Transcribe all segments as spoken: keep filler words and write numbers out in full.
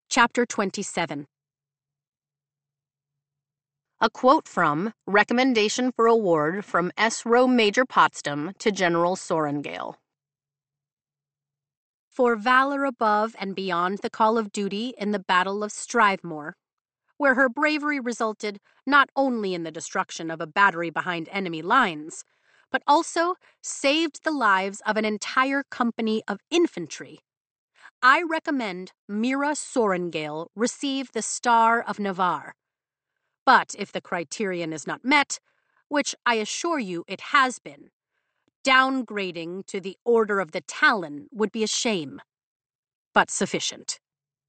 Chapter twenty-seven. A quote from Recommendation for Award from S. Rowe Major Potsdam to General Sorengale. For valor above and beyond the call of duty in the Battle of Strivemore, where her bravery resulted not only in the destruction of a battery behind enemy lines, but also saved the lives of an entire company of infantry, I recommend Mira Sorengale receive the Star of Navarre. But if the criterion is not met, which I assure you it has been, downgrading to the Order of the Talon would be a shame, but sufficient.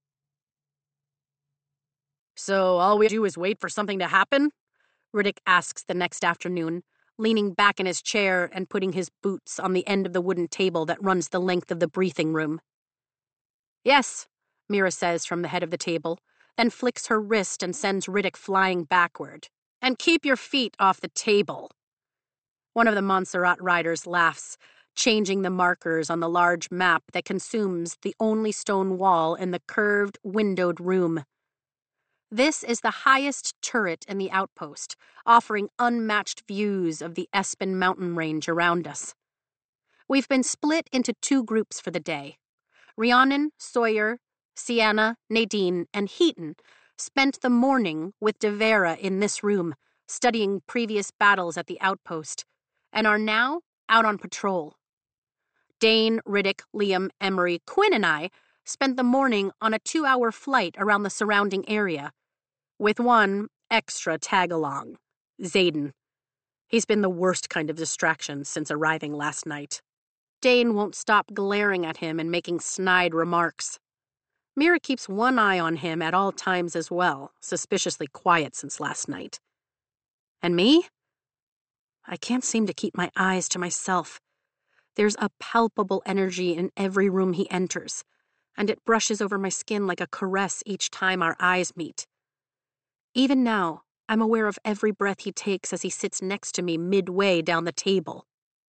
So all we do is wait for something to happen? Riddick asks the next afternoon, leaning back in his chair and putting his boots on the end of the wooden table that runs the length of the briefing room. Yes, Mira says from the head of the table, then flicks her wrist and sends Riddick flying backward. And keep your feet off the table. One of the Montserrat riders laughs, changing the markers on the large map that consumes the only stone wall in the curved, windowed room. This is the highest turret in the outpost, offering unmatched views of the Espen mountain range around us. We've been split into two groups for the day. Rhiannon, Sawyer, Sienna, Nadine, and Heaton spent the morning with De Vera in this room, studying previous battles at the outpost, and are now out on patrol. Dane, Riddick, Liam, Emery, Quinn, and I spent the morning on a two-hour flight around the surrounding area, with one extra tag-along, Xaden. He's been the worst kind of distraction since arriving last night. Dane won't stop glaring at him and making snide remarks. Mira keeps one eye on him at all times as well, suspiciously quiet since last night. And me? I can't seem to keep my eyes to myself. There's a palpable energy in every room he enters, and it brushes over my skin like a caress each time our eyes meet. Even now, I'm aware of every breath he takes as he sits next to me midway down the table.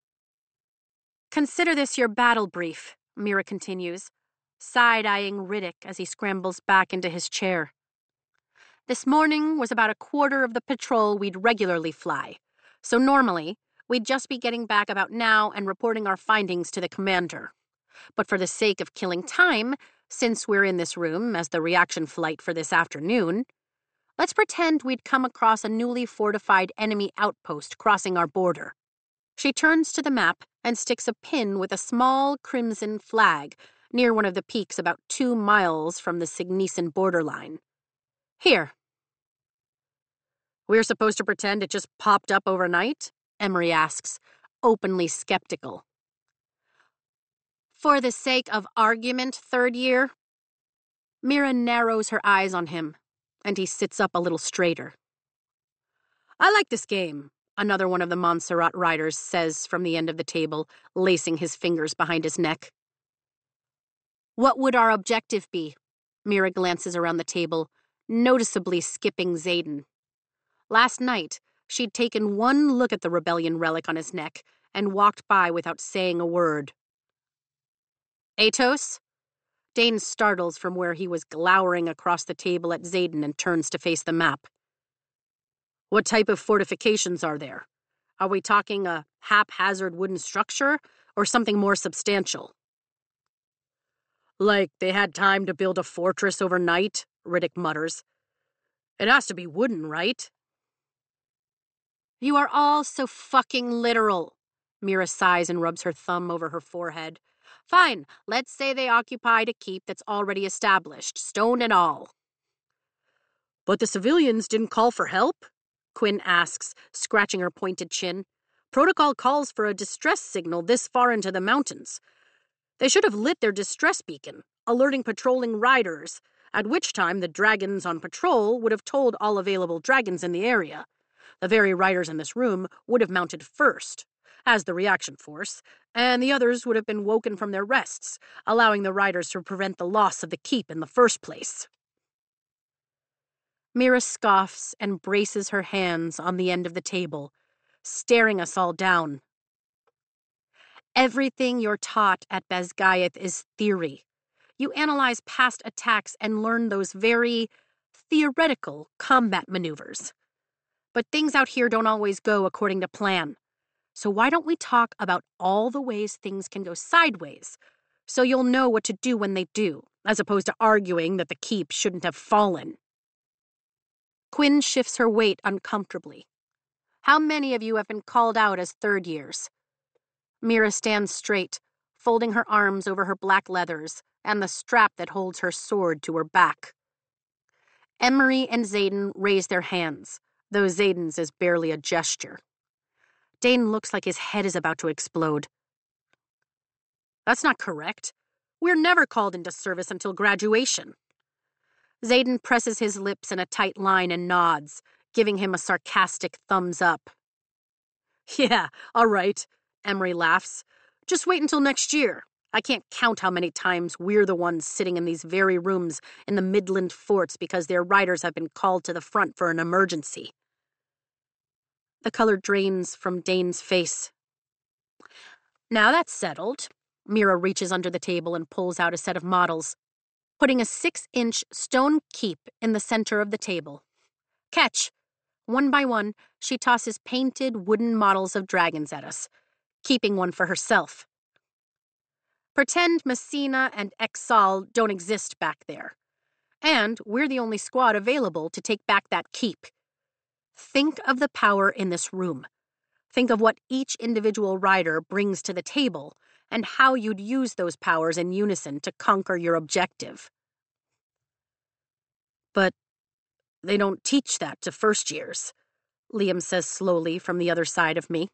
Consider this your battle brief, Mira continues, side-eyeing Riddick as he scrambles back into his chair. This morning was about a quarter of the patrol we'd regularly fly, so normally we'd just be getting back about now and reporting our findings to the commander. But for the sake of killing time, since we're in this room as the reaction flight for this afternoon, let's pretend we'd come across a newly fortified enemy outpost crossing our border. She turns to the map and sticks a pin with a small crimson flag near one of the peaks about two miles from the Signisan borderline. Here. We're supposed to pretend it just popped up overnight? Emery asks, openly skeptical. For the sake of argument, third year? Mira narrows her eyes on him, and he sits up a little straighter. I like this game, another one of the Montserrat riders says from the end of the table, lacing his fingers behind his neck. What would our objective be? Mira glances around the table, noticeably skipping Xaden. Last night, she'd taken one look at the rebellion relic on his neck and walked by without saying a word. Atos? Dane startles from where he was glowering across the table at Xaden and turns to face the map. What type of fortifications are there? Are we talking a haphazard wooden structure or something more substantial? Like they had time to build a fortress overnight, Riddick mutters. It has to be wooden, right? You are all so fucking literal, Mira sighs and rubs her thumb over her forehead. Fine, let's say they occupied a keep that's already established, stone and all. But the civilians didn't call for help? Quinn asks, scratching her pointed chin. Protocol calls for a distress signal this far into the mountains. They should have lit their distress beacon, alerting patrolling riders, at which time the dragons on patrol would have told all available dragons in the area. The very riders in this room would have mounted first, as the reaction force, and the others would have been woken from their rests, allowing the riders to prevent the loss of the keep in the first place. Mira scoffs and braces her hands on the end of the table, staring us all down. Everything you're taught at Basgiath is theory. You analyze past attacks and learn those very theoretical combat maneuvers. But things out here don't always go according to plan. So why don't we talk about all the ways things can go sideways, so you'll know what to do when they do, as opposed to arguing that the keep shouldn't have fallen. Quinn shifts her weight uncomfortably. How many of you have been called out as third years? Mira stands straight, folding her arms over her black leathers and the strap that holds her sword to her back. Emery and Xaden raise their hands, though Xaden's is barely a gesture. Dane looks like his head is about to explode. That's not correct. We're never called into service until graduation. Xaden presses his lips in a tight line and nods, giving him a sarcastic thumbs up. Yeah, all right, Emery laughs. Just wait until next year. I can't count how many times we're the ones sitting in these very rooms in the Midland forts because their riders have been called to the front for an emergency. The color drains from Dane's face. Now that's settled. Mira reaches under the table and pulls out a set of models, putting a six-inch stone keep in the center of the table. Catch! One by one, she tosses painted wooden models of dragons at us, keeping one for herself. Pretend Messina and Exal don't exist back there. And we're the only squad available to take back that keep. Think of the power in this room. Think of what each individual rider brings to the table and how you'd use those powers in unison to conquer your objective. But they don't teach that to first years, Liam says slowly from the other side of me.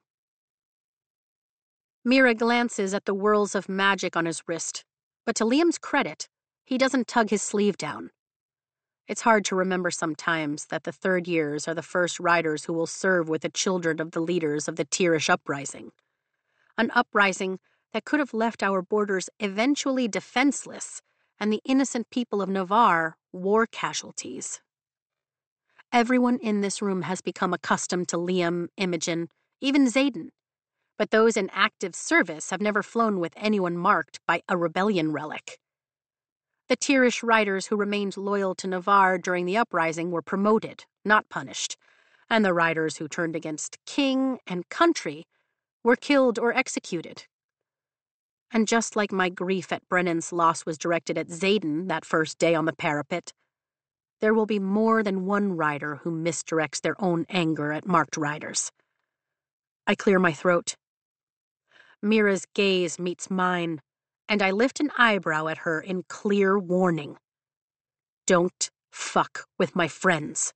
Mira glances at the whirls of magic on his wrist, but to Liam's credit, he doesn't tug his sleeve down. It's hard to remember sometimes that the third years are the first riders who will serve with the children of the leaders of the Tirish uprising. An uprising that could have left our borders eventually defenseless and the innocent people of Navarre war casualties. Everyone in this room has become accustomed to Liam, Imogen, even Xaden, but those in active service have never flown with anyone marked by a rebellion relic. The Tirish riders who remained loyal to Navarre during the uprising were promoted, not punished, and the riders who turned against king and country were killed or executed. And just like my grief at Brennan's loss was directed at Xaden that first day on the parapet, there will be more than one rider who misdirects their own anger at marked riders. I clear my throat. Mira's gaze meets mine, and I lift an eyebrow at her in clear warning. Don't fuck with my friends.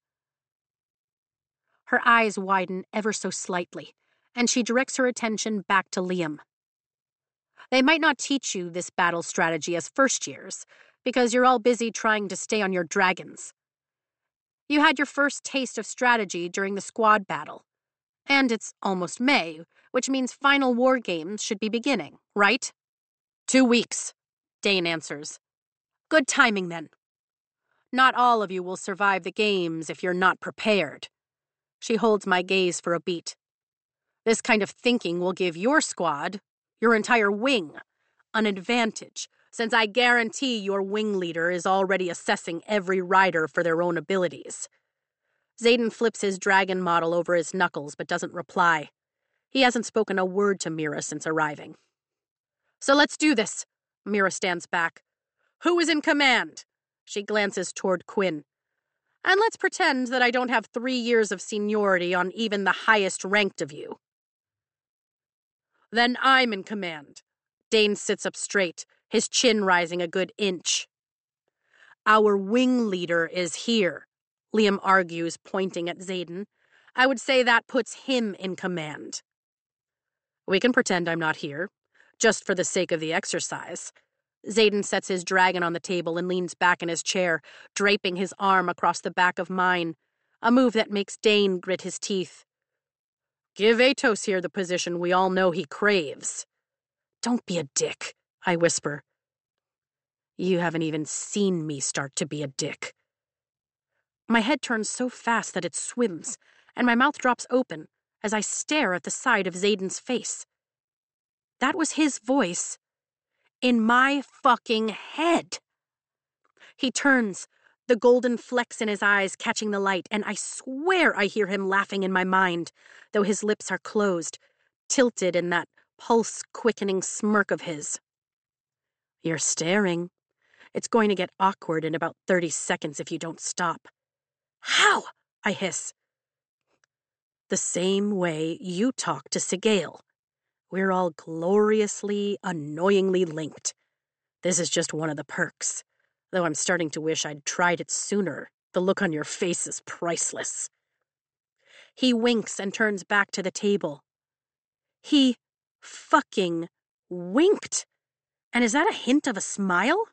Her eyes widen ever so slightly, and she directs her attention back to Liam. They might not teach you this battle strategy as first years, because you're all busy trying to stay on your dragons. You had your first taste of strategy during the squad battle, and it's almost May, which means final war games should be beginning, right? Two weeks, Dane answers. Good timing, then. Not all of you will survive the games if you're not prepared. She holds my gaze for a beat. This kind of thinking will give your squad, your entire wing, an advantage, since I guarantee your wing leader is already assessing every rider for their own abilities. Xaden flips his dragon model over his knuckles but doesn't reply. He hasn't spoken a word to Mira since arriving. So let's do this. Mira stands back. Who is in command? She glances toward Quinn. And let's pretend that I don't have three years of seniority on even the highest ranked of you. Then I'm in command. Dane sits up straight, his chin rising a good inch. Our wing leader is here, Liam argues, pointing at Xaden. I would say that puts him in command. We can pretend I'm not here, just for the sake of the exercise. Xaden sets his dragon on the table and leans back in his chair, draping his arm across the back of mine, a move that makes Dane grit his teeth. Give Atos here the position we all know he craves. Don't be a dick, I whisper. You haven't even seen me start to be a dick. My head turns so fast that it swims, and my mouth drops open as I stare at the side of Xaden's face. That was his voice. In my fucking head. He turns, the golden flecks in his eyes catching the light, and I swear I hear him laughing in my mind, though his lips are closed, tilted in that pulse-quickening smirk of his. You're staring. It's going to get awkward in about thirty seconds if you don't stop. How? I hiss. The same way you talk to Sigale. We're all gloriously, annoyingly linked. This is just one of the perks, though I'm starting to wish I'd tried it sooner. The look on your face is priceless. He winks and turns back to the table. He fucking winked. And is that a hint of a smile?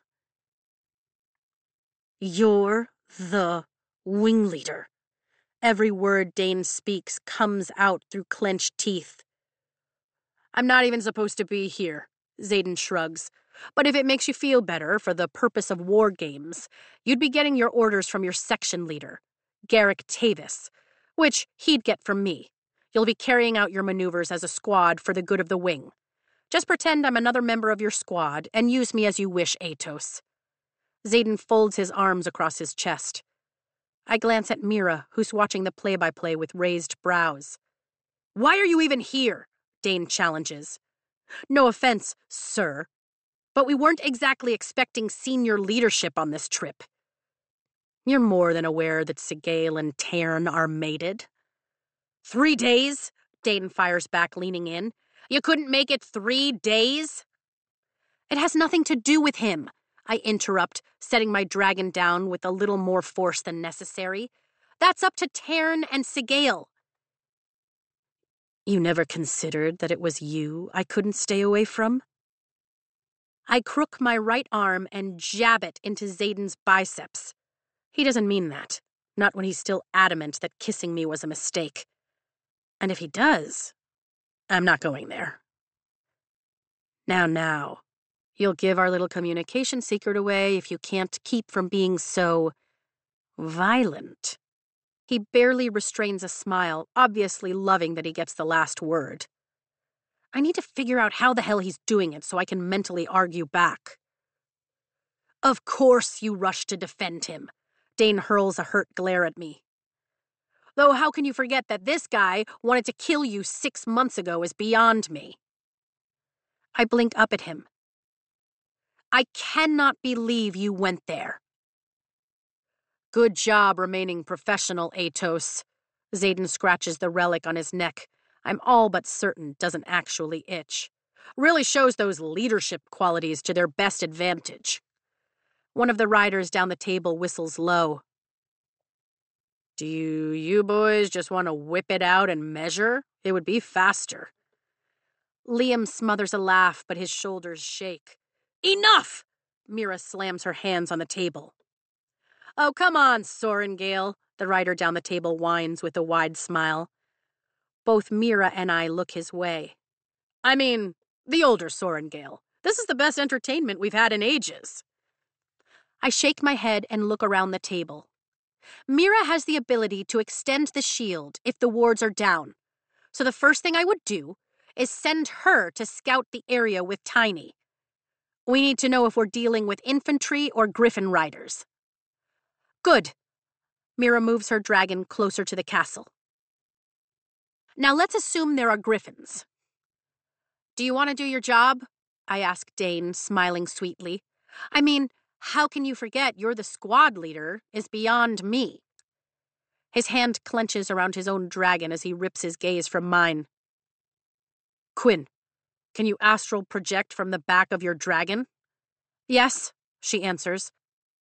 You're the wing leader. Every word Dane speaks comes out through clenched teeth. I'm not even supposed to be here, Xaden shrugs. But if it makes you feel better for the purpose of war games, you'd be getting your orders from your section leader, Garrick Tavis, which he'd get from me. You'll be carrying out your maneuvers as a squad for the good of the wing. Just pretend I'm another member of your squad and use me as you wish, Atos. Xaden folds his arms across his chest. I glance at Mira, who's watching the play-by-play with raised brows. Why are you even here? Dane challenges. No offense, sir, but we weren't exactly expecting senior leadership on this trip. You're more than aware that Sigale and Tairn are mated. Three days? Dane fires back, leaning in. You couldn't make it three days? It has nothing to do with him, I interrupt, setting my dragon down with a little more force than necessary. That's up to Tairn and Sigale. You never considered that it was you I couldn't stay away from? I crook my right arm and jab it into Xaden's biceps. He doesn't mean that, not when he's still adamant that kissing me was a mistake. And if he does, I'm not going there. Now, now, you'll give our little communication secret away if you can't keep from being so violent. He barely restrains a smile, obviously loving that he gets the last word. I need to figure out how the hell he's doing it so I can mentally argue back. Of course you rush to defend him. Dane hurls a hurt glare at me. Though how can you forget that this guy wanted to kill you six months ago is beyond me. I blink up at him. I cannot believe you went there. Good job remaining professional, Atos. Xaden scratches the relic on his neck. I'm all but certain doesn't actually itch. Really shows those leadership qualities to their best advantage. One of the riders down the table whistles low. Do you, you boys just want to whip it out and measure? It would be faster. Liam smothers a laugh, but his shoulders shake. Enough! Mira slams her hands on the table. Oh, come on, Sorengale, the rider down the table whines with a wide smile. Both Mira and I look his way. I mean, the older Sorengale. This is the best entertainment we've had in ages. I shake my head and look around the table. Mira has the ability to extend the shield if the wards are down. So the first thing I would do is send her to scout the area with Tiny. We need to know if we're dealing with infantry or griffin riders. Good. Mira moves her dragon closer to the castle. Now let's assume there are griffins. Do you want to do your job? I ask Dane, smiling sweetly. I mean, how can you forget you're the squad leader is beyond me? His hand clenches around his own dragon as he rips his gaze from mine. Quinn, can you astral project from the back of your dragon? Yes, she answers.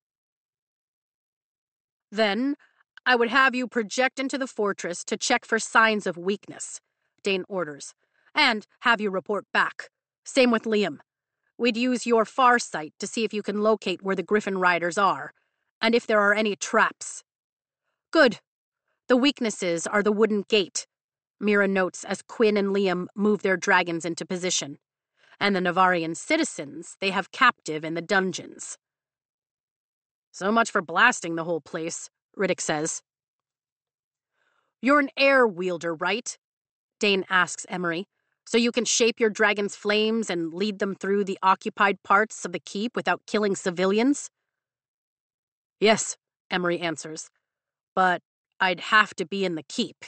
Then, I would have you project into the fortress to check for signs of weakness, Dane orders, and have you report back. Same with Liam. We'd use your far sight to see if you can locate where the griffin riders are, and if there are any traps. Good. The weaknesses are the wooden gate, Mira notes as Quinn and Liam move their dragons into position, and the Navarian citizens they have captive in the dungeons. So much for blasting the whole place, Riddick says. You're an air wielder, right? Dane asks Emery. So you can shape your dragon's flames and lead them through the occupied parts of the keep without killing civilians? Yes, Emery answers, but I'd have to be in the keep.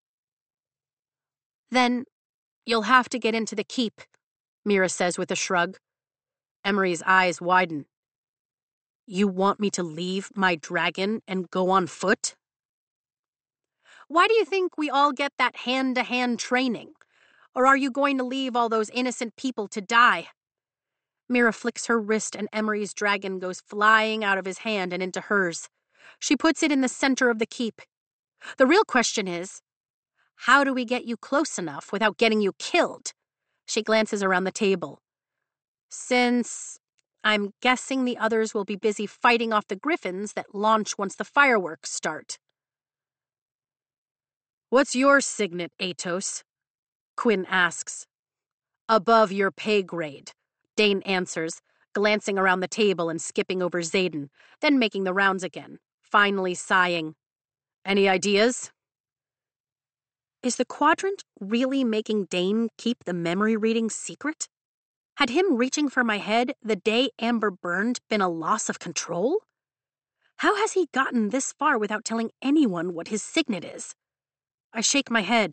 Then you'll have to get into the keep, Mira says with a shrug. Emery's eyes widen. You want me to leave my dragon and go on foot? Why do you think we all get that hand-to-hand training? Or are you going to leave all those innocent people to die? Mira flicks her wrist and Emery's dragon goes flying out of his hand and into hers. She puts it in the center of the keep. The real question is, how do we get you close enough without getting you killed? She glances around the table. Since I'm guessing the others will be busy fighting off the griffins that launch once the fireworks start. What's your signet, Atos? Quinn asks. Above your pay grade, Dane answers, glancing around the table and skipping over Xaden, then making the rounds again, finally sighing. Any ideas? Is the Quadrant really making Dane keep the memory reading secret? Had him reaching for my head the day Amber burned been a loss of control? How has he gotten this far without telling anyone what his signet is? I shake my head.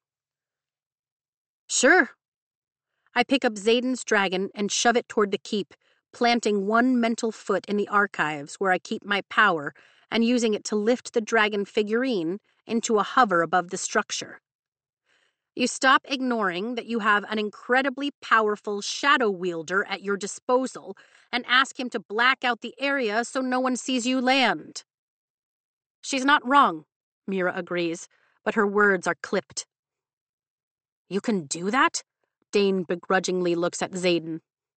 Sure. I pick up Xaden's dragon and shove it toward the keep, planting one mental foot in the archives where I keep my power and using it to lift the dragon figurine into a hover above the structure. You stop ignoring that you have an incredibly powerful shadow wielder at your disposal and ask him to black out the area so no one sees you land. She's not wrong, Mira agrees, but her words are clipped. You can do that? Dane begrudgingly looks at Xaden.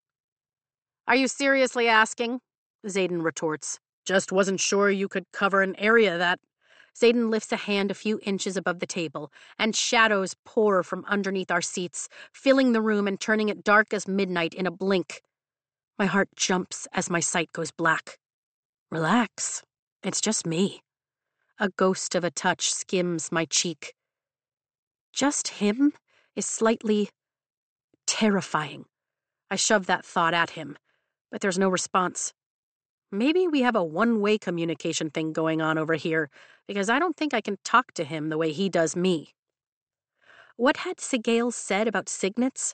Are you seriously asking? Xaden retorts. Just wasn't sure you could cover an area that... Xaden lifts a hand a few inches above the table, and shadows pour from underneath our seats, filling the room and turning it dark as midnight in a blink. My heart jumps as my sight goes black. Relax. It's just me. A ghost of a touch skims my cheek. Just him is slightly terrifying. I shove that thought at him, but there's no response. Maybe we have a one-way communication thing going on over here, because I don't think I can talk to him the way he does me. What had Sigale said about signets?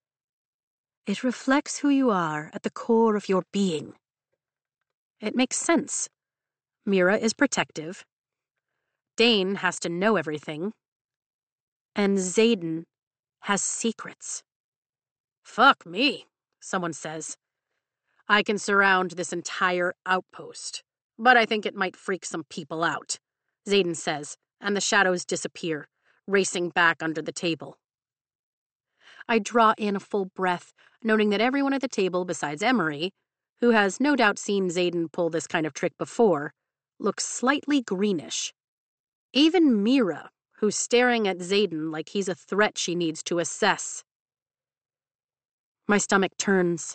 It reflects who you are at the core of your being. It makes sense. Mira is protective. Dane has to know everything. And Xaden has secrets. Fuck me, someone says. I can surround this entire outpost, but I think it might freak some people out, Xaden says, and the shadows disappear, racing back under the table. I draw in a full breath, noting that everyone at the table besides Emery, who has no doubt seen Xaden pull this kind of trick before, looks slightly greenish. Even Mira, who's staring at Xaden like he's a threat she needs to assess. My stomach turns.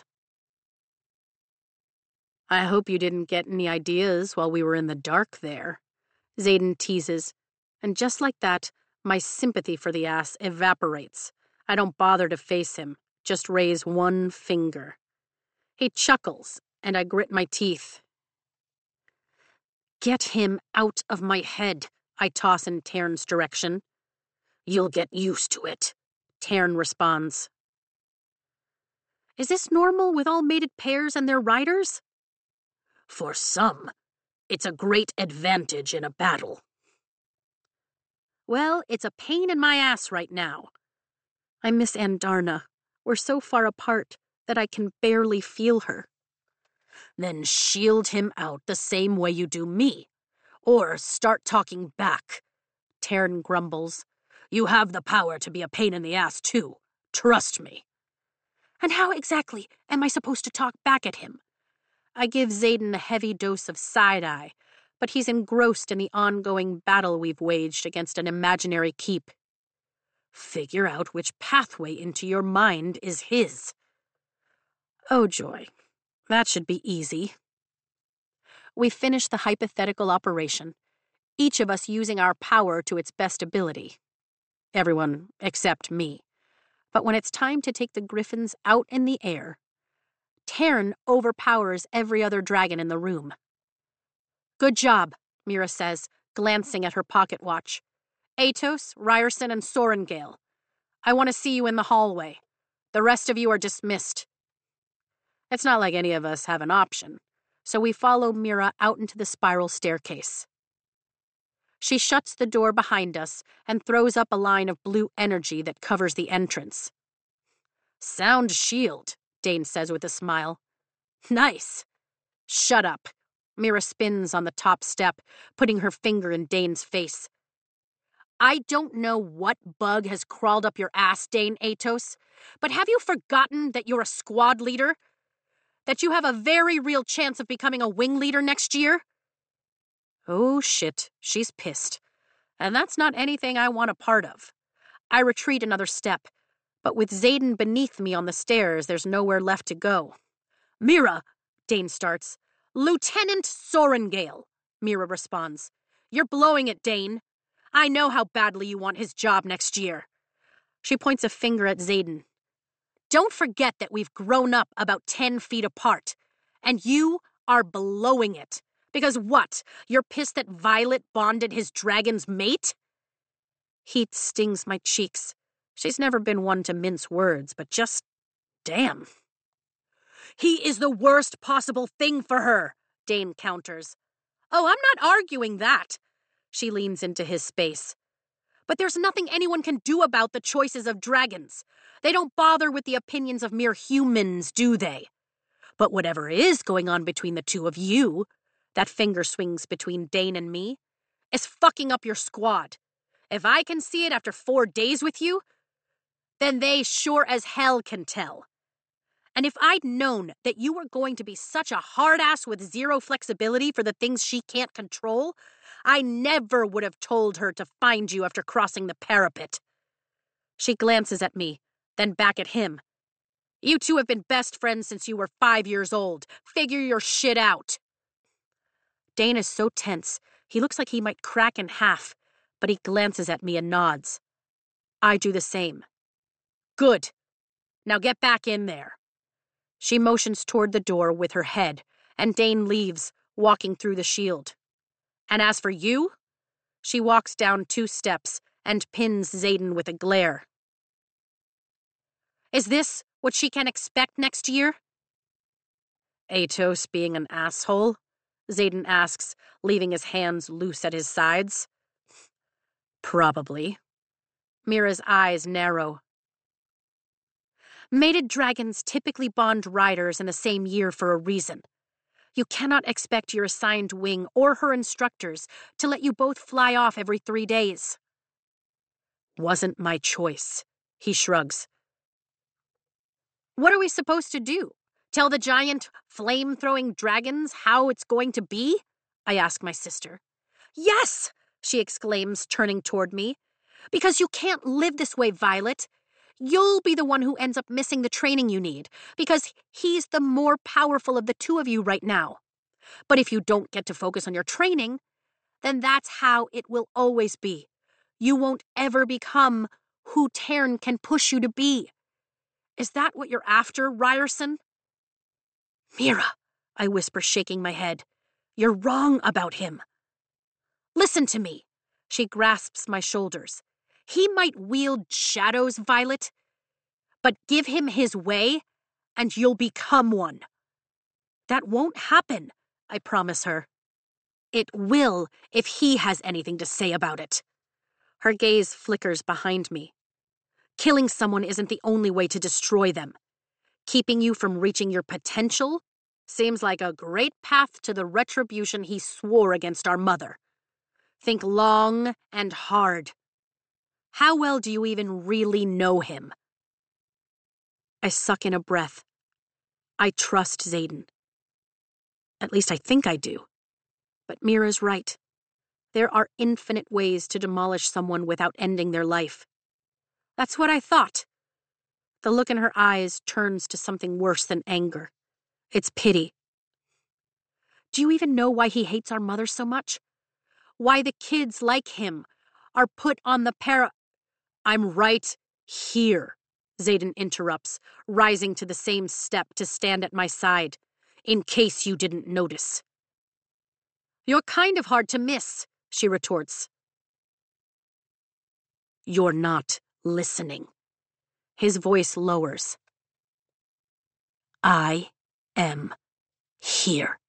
I hope you didn't get any ideas while we were in the dark there, Xaden teases, and just like that, my sympathy for the ass evaporates. I don't bother to face him, just raise one finger. He chuckles, and I grit my teeth. Get him out of my head, I toss in Tairn's direction. You'll get used to it, Tairn responds. Is this normal with all mated pairs and their riders? For some, it's a great advantage in a battle. Well, it's a pain in my ass right now. I miss Andarna. We're so far apart that I can barely feel her. Then shield him out the same way you do me. Or start talking back, Tairn grumbles. You have the power to be a pain in the ass, too. Trust me. And how exactly am I supposed to talk back at him? I give Xaden a heavy dose of side-eye, but he's engrossed in the ongoing battle we've waged against an imaginary keep. Figure out which pathway into your mind is his. Oh, joy. That should be easy. We finish the hypothetical operation, each of us using our power to its best ability. Everyone except me. But when it's time to take the griffins out in the air, Tarn overpowers every other dragon in the room. Good job, Mira says, glancing at her pocket watch. Atos, Ryerson, and Sorengale. I want to see you in the hallway. The rest of you are dismissed. It's not like any of us have an option, so we follow Mira out into the spiral staircase. She shuts the door behind us and throws up a line of blue energy that covers the entrance. Sound shield, Dane says with a smile. Nice. Shut up. Mira spins on the top step, putting her finger in Dane's face. I don't know what bug has crawled up your ass, Dane Atos, but have you forgotten that you're a squad leader? That you have a very real chance of becoming a wing leader next year? Oh shit, she's pissed. And that's not anything I want a part of. I retreat another step, but with Xaden beneath me on the stairs, there's nowhere left to go. Mira, Dane starts. Lieutenant Sorengale, Mira responds. You're blowing it, Dane. I know how badly you want his job next year. She points a finger at Xaden. Don't forget that we've grown up about ten feet apart, and you are blowing it. Because what? You're pissed that Violet bonded his dragon's mate? Heat stings my cheeks. She's never been one to mince words, but just damn. He is the worst possible thing for her, Dane counters. Oh, I'm not arguing that. She leans into his space. But there's nothing anyone can do about the choices of dragons. They don't bother with the opinions of mere humans, do they? But whatever is going on between the two of you, that finger swings between Dane and me, is fucking up your squad. If I can see it after four days with you, then they sure as hell can tell. And if I'd known that you were going to be such a hard-ass with zero flexibility for the things she can't control, I never would have told her to find you after crossing the parapet. She glances at me, then back at him. You two have been best friends since you were five years old. Figure your shit out. Dane is so tense, he looks like he might crack in half, but he glances at me and nods. I do the same. Good. Now get back in there. She motions toward the door with her head, and Dane leaves, walking through the shield. And as for you, she walks down two steps and pins Xaden with a glare. Is this what she can expect next year? Atos being an asshole? Xaden asks, leaving his hands loose at his sides. Probably. Mira's eyes narrow. Mated dragons typically bond riders in the same year for a reason. You cannot expect your assigned wing or her instructors to let you both fly off every three days. Wasn't my choice, he shrugs. What are we supposed to do? Tell the giant, flame-throwing dragons how it's going to be? I ask my sister. Yes, she exclaims, turning toward me. Because you can't live this way, Violet. You'll be the one who ends up missing the training you need, because he's the more powerful of the two of you right now. But if you don't get to focus on your training, then that's how it will always be. You won't ever become who Tarn can push you to be. Is that what you're after, Ryerson? Mira, I whisper, shaking my head. You're wrong about him. Listen to me. She grasps my shoulders. He might wield shadows, Violet, but give him his way, and you'll become one. That won't happen, I promise her. It will if he has anything to say about it. Her gaze flickers behind me. Killing someone isn't the only way to destroy them. Keeping you from reaching your potential seems like a great path to the retribution he swore against our mother. Think long and hard. How well do you even really know him? I suck in a breath. I trust Xaden. At least I think I do. But Mira's right. There are infinite ways to demolish someone without ending their life. That's what I thought. The look in her eyes turns to something worse than anger. It's pity. Do you even know why he hates our mother so much? Why the kids like him are put on the para... I'm right here, Xaden interrupts, rising to the same step to stand at my side, in case you didn't notice. You're kind of hard to miss, she retorts. You're not listening. His voice lowers. I am here.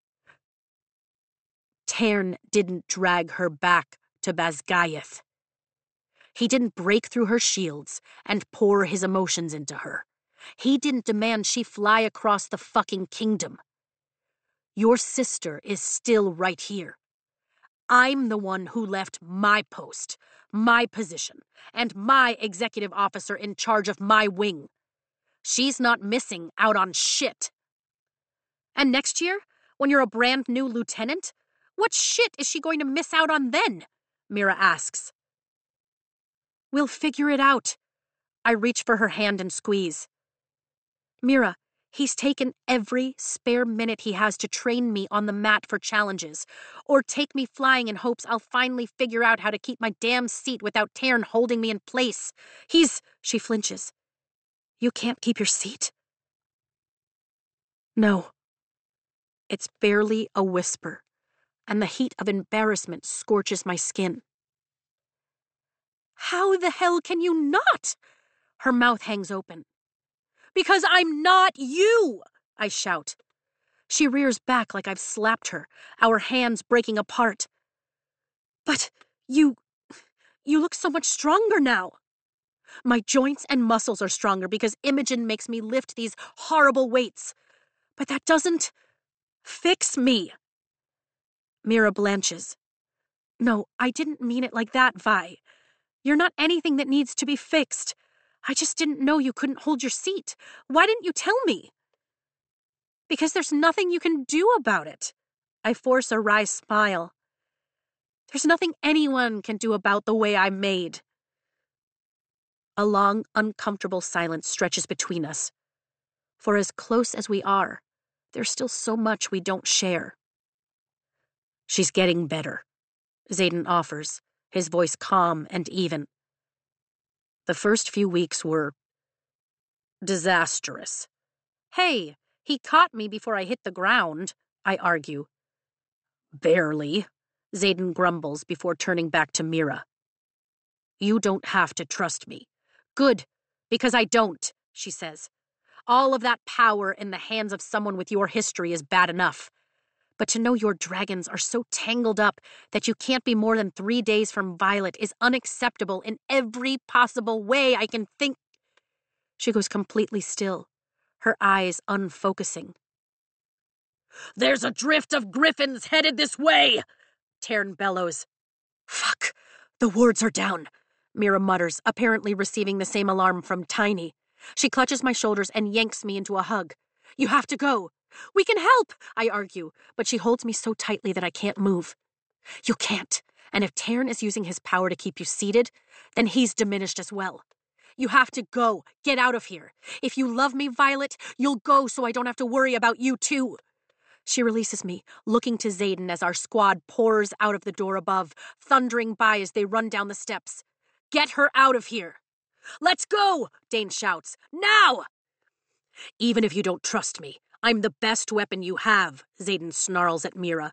Tairn didn't drag her back to Basgiath. He didn't break through her shields and pour his emotions into her. He didn't demand she fly across the fucking kingdom. Your sister is still right here. I'm the one who left my post, my position, and my executive officer in charge of my wing. She's not missing out on shit. And next year, when you're a brand new lieutenant, what shit is she going to miss out on then? Mira asks. We'll figure it out. I reach for her hand and squeeze. Mira, he's taken every spare minute he has to train me on the mat for challenges, or take me flying in hopes I'll finally figure out how to keep my damn seat without Tairn holding me in place. He's... She flinches. You can't keep your seat? No. It's barely a whisper, and the heat of embarrassment scorches my skin. How the hell can you not? Her mouth hangs open. Because I'm not you, I shout. She rears back like I've slapped her, our hands breaking apart. But you... you look so much stronger now. My joints and muscles are stronger because Imogen makes me lift these horrible weights. But that doesn't fix me. Mira blanches. No, I didn't mean it like that, Vi. You're not anything that needs to be fixed. I just didn't know you couldn't hold your seat. Why didn't you tell me? Because there's nothing you can do about it. I force a wry smile. There's nothing anyone can do about the way I'm made. A long, uncomfortable silence stretches between us. For as close as we are, there's still so much we don't share. She's getting better, Xaden offers, his voice calm and even. The first few weeks were disastrous. Hey, he caught me before I hit the ground, I argue. Barely, Xaden grumbles before turning back to Mira. You don't have to trust me. Good, because I don't, she says. All of that power in the hands of someone with your history is bad enough. But to know your dragons are so tangled up that you can't be more than three days from Violet is unacceptable in every possible way I can think. She goes completely still, her eyes unfocusing. There's a drift of griffins headed this way, Tairn bellows. Fuck, the wards are down, Mira mutters, apparently receiving the same alarm from Tiny. She clutches my shoulders and yanks me into a hug. You have to go. We can help, I argue, but she holds me so tightly that I can't move. You can't, and if Tairn is using his power to keep you seated, then he's diminished as well. You have to go. Get out of here. If you love me, Violet, you'll go so I don't have to worry about you too. She releases me, looking to Xaden as our squad pours out of the door above, thundering by as they run down the steps. Get her out of here. Let's go, Dane shouts. Now! Even if you don't trust me, I'm the best weapon you have, Xaden snarls at Mira.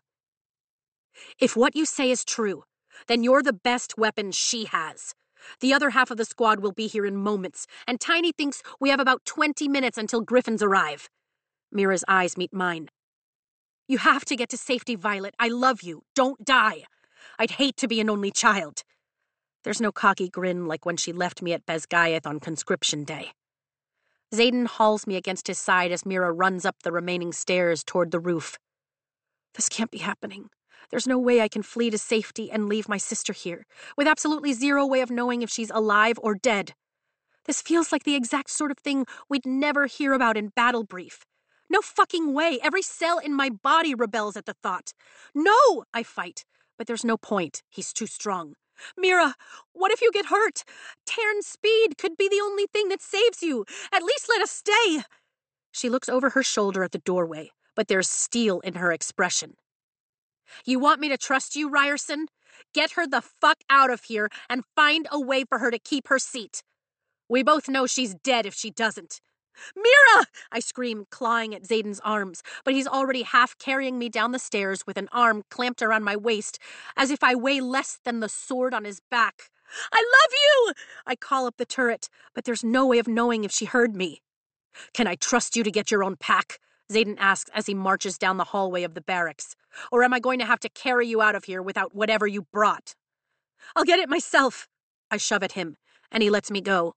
If what you say is true, then you're the best weapon she has. The other half of the squad will be here in moments, and Tiny thinks we have about twenty minutes until Griffins arrive. Mira's eyes meet mine. You have to get to safety, Violet. I love you. Don't die. I'd hate to be an only child. There's no cocky grin like when she left me at Basgiath on conscription day. Xaden hauls me against his side as Mira runs up the remaining stairs toward the roof. This can't be happening. There's no way I can flee to safety and leave my sister here, with absolutely zero way of knowing if she's alive or dead. This feels like the exact sort of thing we'd never hear about in Battle Brief. No fucking way. Every cell in my body rebels at the thought. No, I fight, but there's no point. He's too strong. Mira, what if you get hurt? Tairn's speed could be the only thing that saves you. At least let us stay. She looks over her shoulder at the doorway, but there's steel in her expression. You want me to trust you, Ryerson? Get her the fuck out of here and find a way for her to keep her seat. We both know she's dead if she doesn't. Mira! I scream, clawing at Xaden's arms, but he's already half carrying me down the stairs with an arm clamped around my waist, as if I weigh less than the sword on his back. I love you! I call up the turret, but there's no way of knowing if she heard me. Can I trust you to get your own pack? Xaden asks as he marches down the hallway of the barracks. Or am I going to have to carry you out of here without whatever you brought? I'll get it myself. I shove at him, and he lets me go.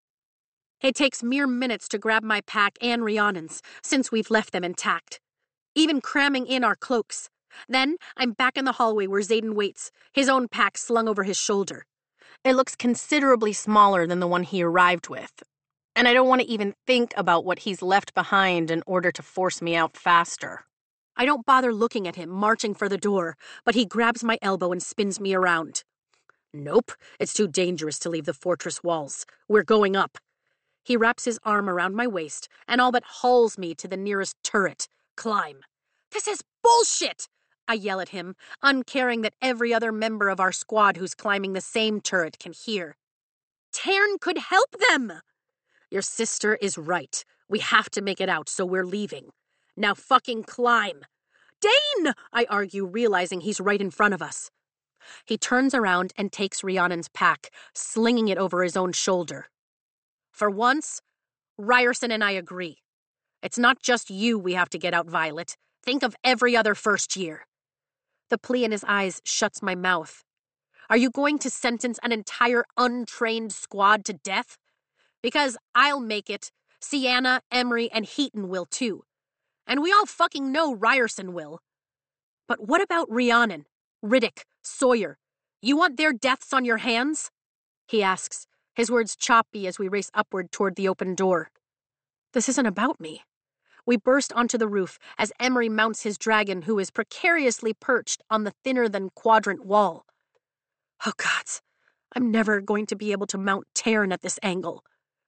It takes mere minutes to grab my pack and Rhiannon's, since we've left them intact, even cramming in our cloaks. Then I'm back in the hallway where Xaden waits, his own pack slung over his shoulder. It looks considerably smaller than the one he arrived with, and I don't want to even think about what he's left behind in order to force me out faster. I don't bother looking at him marching for the door, but he grabs my elbow and spins me around. Nope, it's too dangerous to leave the fortress walls. We're going up. He wraps his arm around my waist and all but hauls me to the nearest turret. Climb. This is bullshit! I yell at him, uncaring that every other member of our squad who's climbing the same turret can hear. Tairn could help them! Your sister is right. We have to make it out, so we're leaving. Now fucking climb. Dain! I argue, realizing he's right in front of us. He turns around and takes Rhiannon's pack, slinging it over his own shoulder. For once, Ryerson and I agree. It's not just you we have to get out, Violet. Think of every other first year. The plea in his eyes shuts my mouth. Are you going to sentence an entire untrained squad to death? Because I'll make it. Sienna, Emery, and Heaton will too. And we all fucking know Ryerson will. But what about Rhiannon, Riddick, Sawyer? You want their deaths on your hands? He asks, his words choppy as we race upward toward the open door. This isn't about me. We burst onto the roof as Emery mounts his dragon, who is precariously perched on the thinner-than-quadrant wall. Oh, gods, I'm never going to be able to mount Tairn at this angle.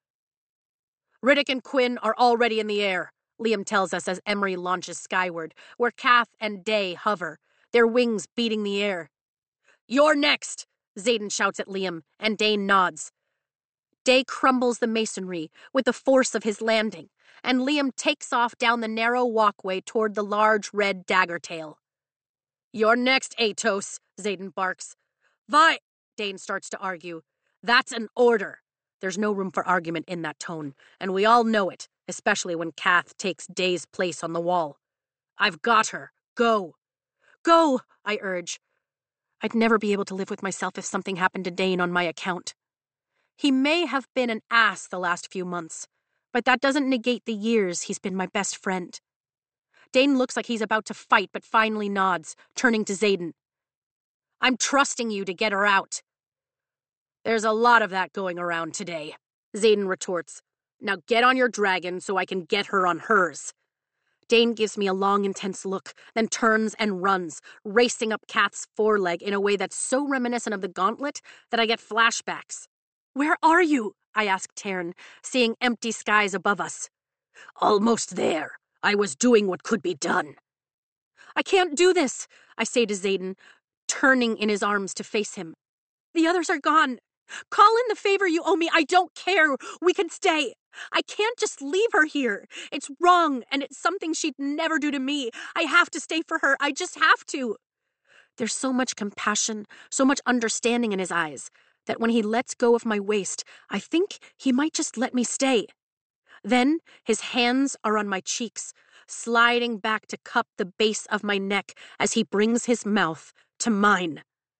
Riddick and Quinn are already in the air, Liam tells us as Emery launches skyward, where Kath and Day hover, their wings beating the air. You're next, Xaden shouts at Liam, and Dain nods. Day crumbles the masonry with the force of his landing, and Liam takes off down the narrow walkway toward the large red dagger tail. You're next, Atos, Xaden barks. Vi, Dain starts to argue. That's an order. There's no room for argument in that tone, and we all know it, especially when Kath takes Day's place on the wall. I've got her. Go. Go, I urge. I'd never be able to live with myself if something happened to Dain on my account. He may have been an ass the last few months, but that doesn't negate the years he's been my best friend. Dain looks like he's about to fight, but finally nods, turning to Xaden. I'm trusting you to get her out. There's a lot of that going around today, Xaden retorts. Now get on your dragon so I can get her on hers. Dain gives me a long, intense look, then turns and runs, racing up Kath's foreleg in a way that's so reminiscent of the gauntlet that I get flashbacks. Where are you? I ask Tairn, seeing empty skies above us. Almost there. I was doing what could be done. I can't do this, I say to Xaden, turning in his arms to face him. The others are gone. Call in the favor you owe me. I don't care. We can stay. I can't just leave her here. It's wrong, and it's something she'd never do to me. I have to stay for her. I just have to. There's so much compassion, so much understanding in his eyes, that when he lets go of my waist, I think he might just let me stay. Then his hands are on my cheeks, sliding back to cup the base of my neck as he brings his mouth to mine.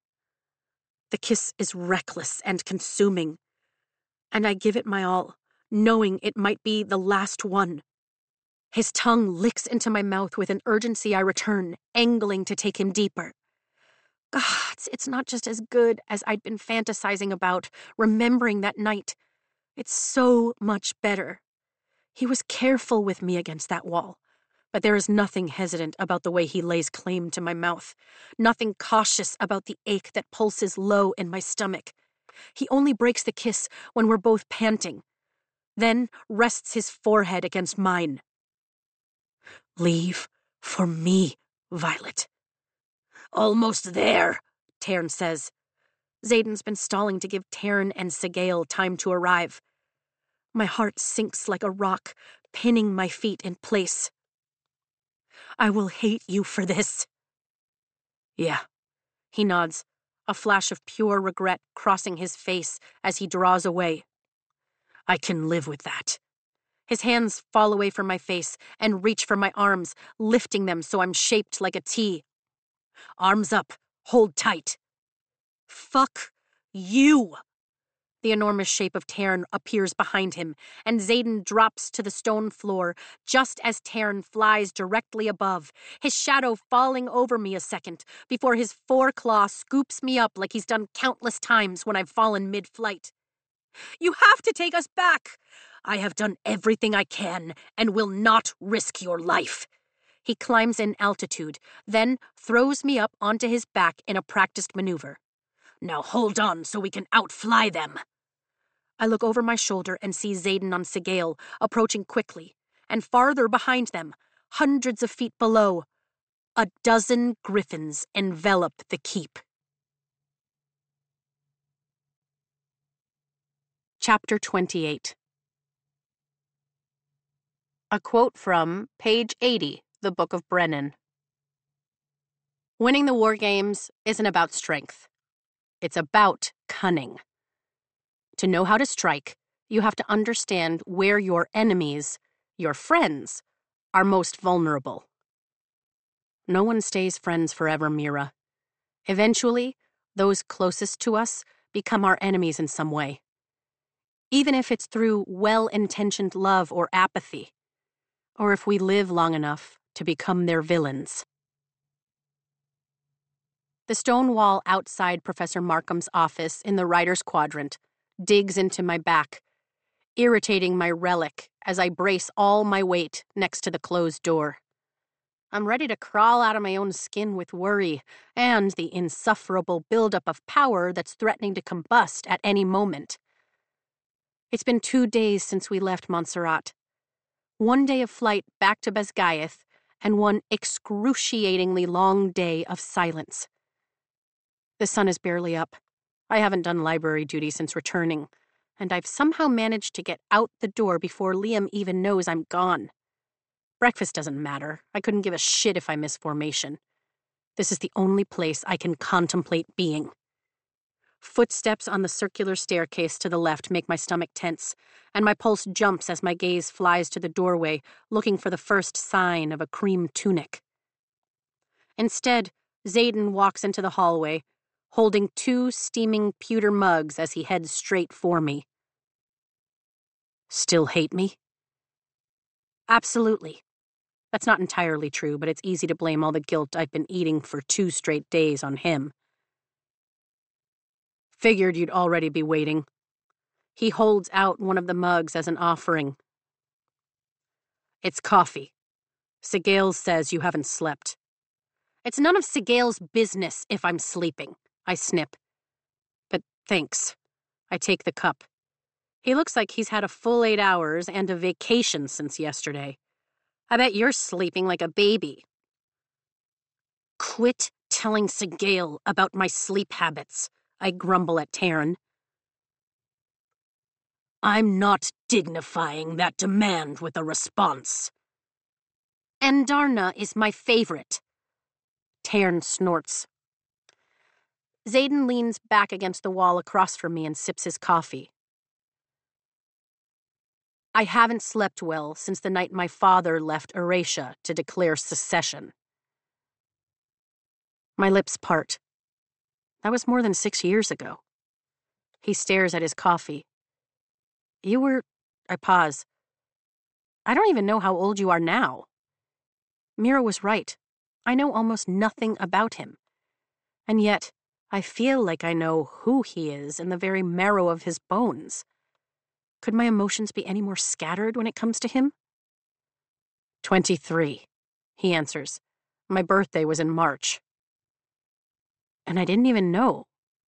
The kiss is reckless and consuming, and I give it my all, knowing it might be the last one. His tongue licks into my mouth with an urgency I return, angling to take him deeper. God, it's not just as good as I'd been fantasizing about, remembering that night. It's so much better. He was careful with me against that wall, but there is nothing hesitant about the way he lays claim to my mouth, nothing cautious about the ache that pulses low in my stomach. He only breaks the kiss when we're both panting, then rests his forehead against mine. Leave for me, Violet. Almost there, Tairn says. Xaden's been stalling to give Tairn and Sagail time to arrive. My heart sinks like a rock, pinning my feet in place. I will hate you for this. Yeah, he nods, a flash of pure regret crossing his face as he draws away. I can live with that. His hands fall away from my face and reach for my arms, lifting them so I'm shaped like a T. Arms up, hold tight. Fuck you! The enormous shape of Tairn appears behind him, and Xaden drops to the stone floor just as Tairn flies directly above, his shadow falling over me a second before his foreclaw scoops me up like he's done countless times when I've fallen mid-flight. You have to take us back! I have done everything I can and will not risk your life. He climbs in altitude, then throws me up onto his back in a practiced maneuver. Now hold on so we can outfly them. I look over my shoulder and see Xaden on Sigale approaching quickly, and farther behind them, hundreds of feet below, a dozen griffins envelop the keep. Chapter twenty-eight. A quote from page eighty, the Book of Brennan. Winning the war games isn't about strength. It's about cunning. To know how to strike, you have to understand where your enemies, your friends, are most vulnerable. No one stays friends forever, Mira. Eventually, those closest to us become our enemies in some way. Even if it's through well-intentioned love or apathy, or if we live long enough to become their villains. The stone wall outside Professor Markham's office in the writer's quadrant digs into my back, irritating my relic as I brace all my weight next to the closed door. I'm ready to crawl out of my own skin with worry and the insufferable buildup of power that's threatening to combust at any moment. It's been two days since we left Montserrat. One day of flight back to Basgaeth, and one excruciatingly long day of silence. The sun is barely up. I haven't done library duty since returning, and I've somehow managed to get out the door before Liam even knows I'm gone. Breakfast doesn't matter. I couldn't give a shit if I miss formation. This is the only place I can contemplate being. Footsteps on the circular staircase to the left make my stomach tense, and my pulse jumps as my gaze flies to the doorway, looking for the first sign of a cream tunic. Instead, Xaden walks into the hallway, holding two steaming pewter mugs as he heads straight for me. Still hate me? Absolutely. That's not entirely true, but it's easy to blame all the guilt I've been eating for two straight days on him. Figured you'd already be waiting. He holds out one of the mugs as an offering. It's coffee. Sigale says you haven't slept. It's none of Sigale's business if I'm sleeping, I snip. But thanks. I take the cup. He looks like he's had a full eight hours and a vacation since yesterday. I bet you're sleeping like a baby. Quit telling Sigale about my sleep habits, I grumble at Tairn. I'm not dignifying that demand with a response. Andarna is my favorite. Tairn snorts. Xaden leans back against the wall across from me and sips his coffee. I haven't slept well since the night my father left Eratia to declare secession. My lips part. That was more than six years ago. He stares at his coffee. You were... I pause. I don't even know how old you are now. Mira was right. I know almost nothing about him. And yet, I feel like I know who he is in the very marrow of his bones. Could my emotions be any more scattered when it comes to him? Twenty-three, he answers. My birthday was in March. And I didn't even know.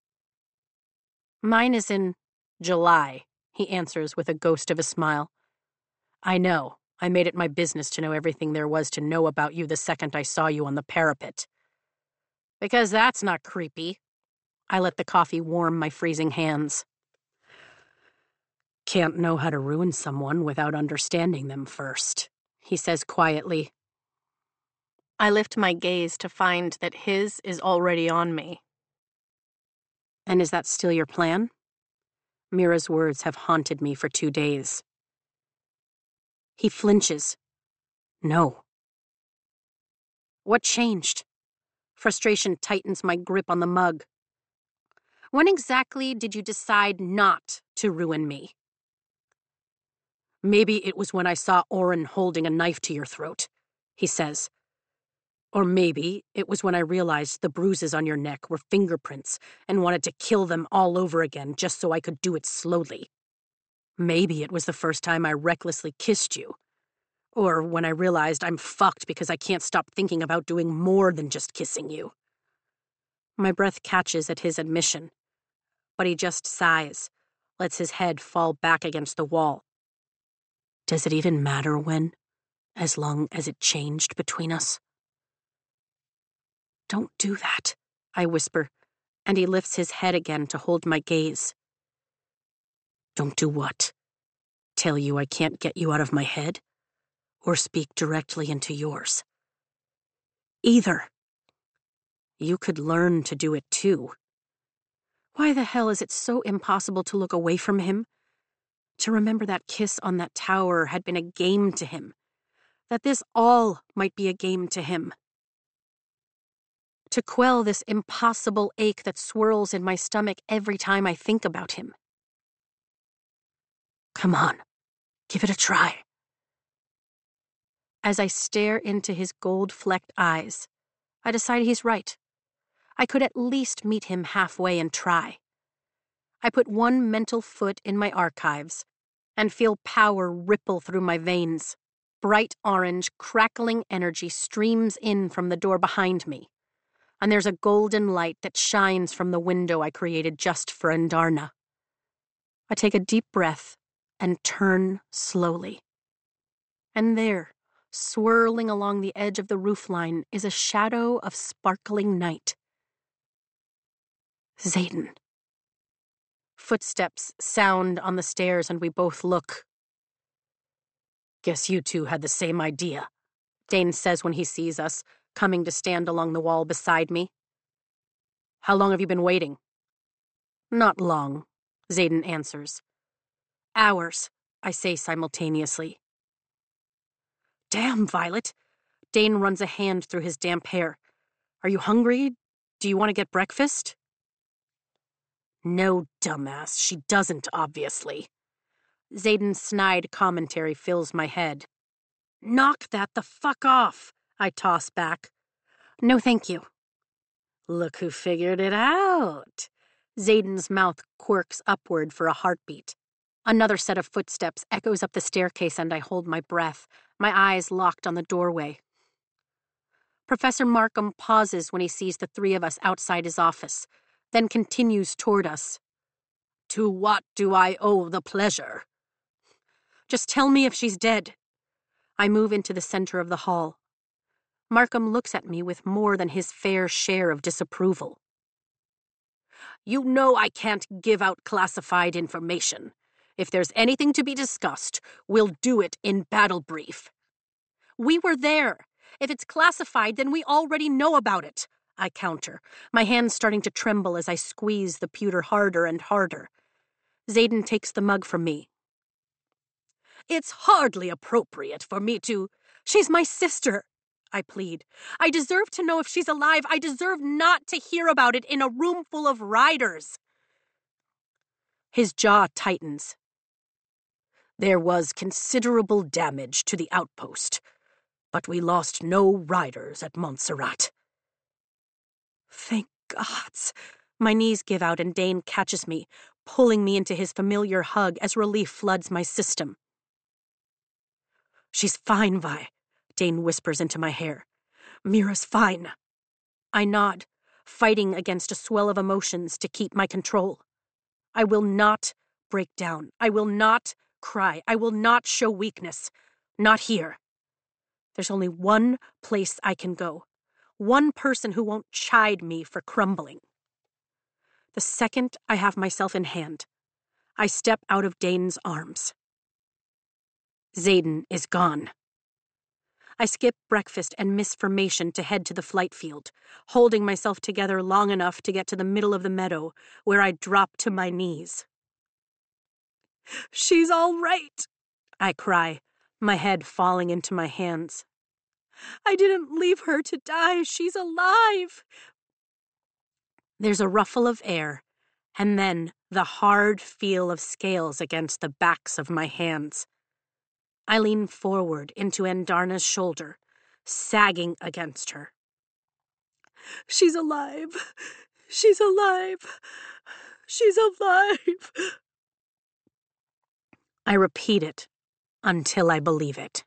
Mine is in July, he answers with a ghost of a smile. I know. I made it my business to know everything there was to know about you the second I saw you on the parapet. Because that's not creepy. I let the coffee warm my freezing hands. Can't know how to ruin someone without understanding them first, he says quietly. I lift my gaze to find that his is already on me. And is that still your plan? Mira's words have haunted me for two days. He flinches. No. What changed? Frustration tightens my grip on the mug. When exactly did you decide not to ruin me? Maybe it was when I saw Oren holding a knife to your throat, he says. Or maybe it was when I realized the bruises on your neck were fingerprints and wanted to kill them all over again just so I could do it slowly. Maybe it was the first time I recklessly kissed you. Or when I realized I'm fucked because I can't stop thinking about doing more than just kissing you. My breath catches at his admission, but he just sighs, lets his head fall back against the wall. Does it even matter when, as long as it changed between us? Don't do that, I whisper, and he lifts his head again to hold my gaze. Don't do what? Tell you I can't get you out of my head? Or speak directly into yours? Either. You could learn to do it too. Why the hell is it so impossible to look away from him? To remember that kiss on that tower had been a game to him. That this all might be a game to him. To quell this impossible ache that swirls in my stomach every time I think about him. Come on, give it a try. As I stare into his gold-flecked eyes, I decide he's right. I could at least meet him halfway and try. I put one mental foot in my archives and feel power ripple through my veins. Bright orange, crackling energy streams in from the door behind me, and there's a golden light that shines from the window I created just for Andarna. I take a deep breath and turn slowly. And there, swirling along the edge of the roofline, is a shadow of sparkling night. Xaden. Footsteps sound on the stairs and we both look. Guess you two had the same idea, Dane says when he sees us, coming to stand along the wall beside me. How long have you been waiting? Not long, Xaden answers. Hours, I say simultaneously. Damn, Violet. Dane runs a hand through his damp hair. Are you hungry? Do you want to get breakfast? No, dumbass, she doesn't, obviously. Xaden's snide commentary fills my head. Knock that the fuck off, I toss back. No, thank you. Look who figured it out. Xaden's mouth quirks upward for a heartbeat. Another set of footsteps echoes up the staircase and I hold my breath, my eyes locked on the doorway. Professor Markham pauses when he sees the three of us outside his office, then continues toward us. To what do I owe the pleasure? Just tell me if she's dead. I move into the center of the hall. Markham looks at me with more than his fair share of disapproval. You know I can't give out classified information. If there's anything to be discussed, we'll do it in battle brief. We were there. If it's classified, then we already know about it, I counter, my hands starting to tremble as I squeeze the pewter harder and harder. Xaden takes the mug from me. It's hardly appropriate for me to... She's my sister, I plead. I deserve to know if she's alive. I deserve not to hear about it in a room full of riders. His jaw tightens. There was considerable damage to the outpost, but we lost no riders at Montserrat. Thank gods. My knees give out and Dane catches me, pulling me into his familiar hug as relief floods my system. She's fine, Vi, Dane whispers into my hair. Mira's fine. I nod, fighting against a swell of emotions to keep my control. I will not break down. I will not cry. I will not show weakness. Not here. There's only one place I can go. One person who won't chide me for crumbling. The second I have myself in hand, I step out of Dane's arms. Xaden is gone. I skip breakfast and miss formation to head to the flight field, holding myself together long enough to get to the middle of the meadow, where I drop to my knees. "She's all right," I cry, my head falling into my hands. "I didn't leave her to die. She's alive." There's a ruffle of air, and then the hard feel of scales against the backs of my hands. I lean forward into Andarna's shoulder, sagging against her. "She's alive. She's alive. She's alive." I repeat it until I believe it.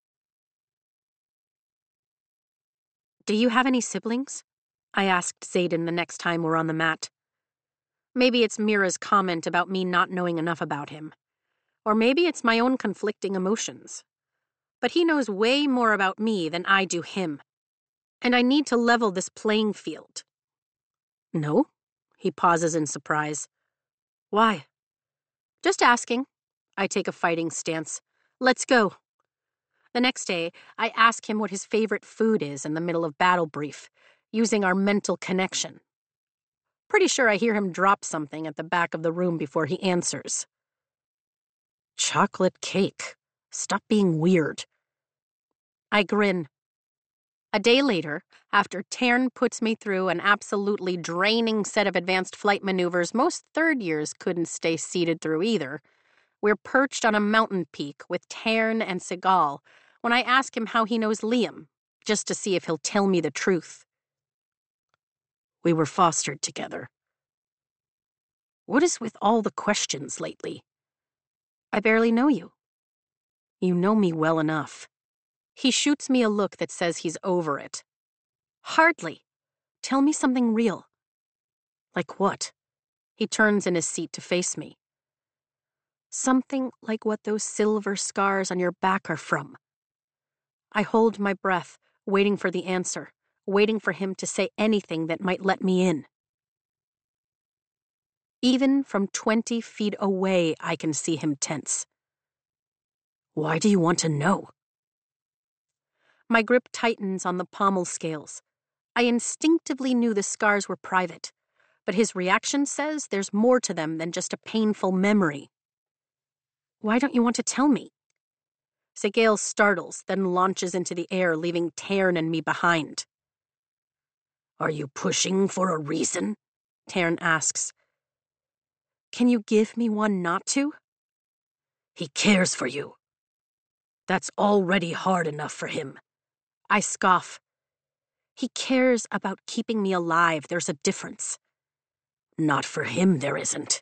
"Do you have any siblings?" I asked Xaden the next time we're on the mat. Maybe it's Mira's comment about me not knowing enough about him. Or maybe it's my own conflicting emotions. But he knows way more about me than I do him. And I need to level this playing field. "No?" He pauses in surprise. "Why?" "Just asking." I take a fighting stance. "Let's go." The next day, I ask him what his favorite food is in the middle of battle brief, using our mental connection. Pretty sure I hear him drop something at the back of the room before he answers. "Chocolate cake. Stop being weird." I grin. A day later, after Tairn puts me through an absolutely draining set of advanced flight maneuvers most third years couldn't stay seated through either, we're perched on a mountain peak with Tairn and Segal when I ask him how he knows Liam, just to see if he'll tell me the truth. "We were fostered together." "What is with all the questions lately?" "I barely know you." "You know me well enough." He shoots me a look that says he's over it. "Hardly. Tell me something real." "Like what?" He turns in his seat to face me. "Something like what those silver scars on your back are from." I hold my breath, waiting for the answer, waiting for him to say anything that might let me in. Even from twenty feet away, I can see him tense. "Why do you want to know?" My grip tightens on the pommel scales. I instinctively knew the scars were private, but his reaction says there's more to them than just a painful memory. "Why don't you want to tell me?" Segal startles, then launches into the air, leaving Tairn and me behind. "Are you pushing for a reason?" Tairn asks. "Can you give me one not to?" "He cares for you. That's already hard enough for him." I scoff. "He cares about keeping me alive. There's a difference." "Not for him, there isn't."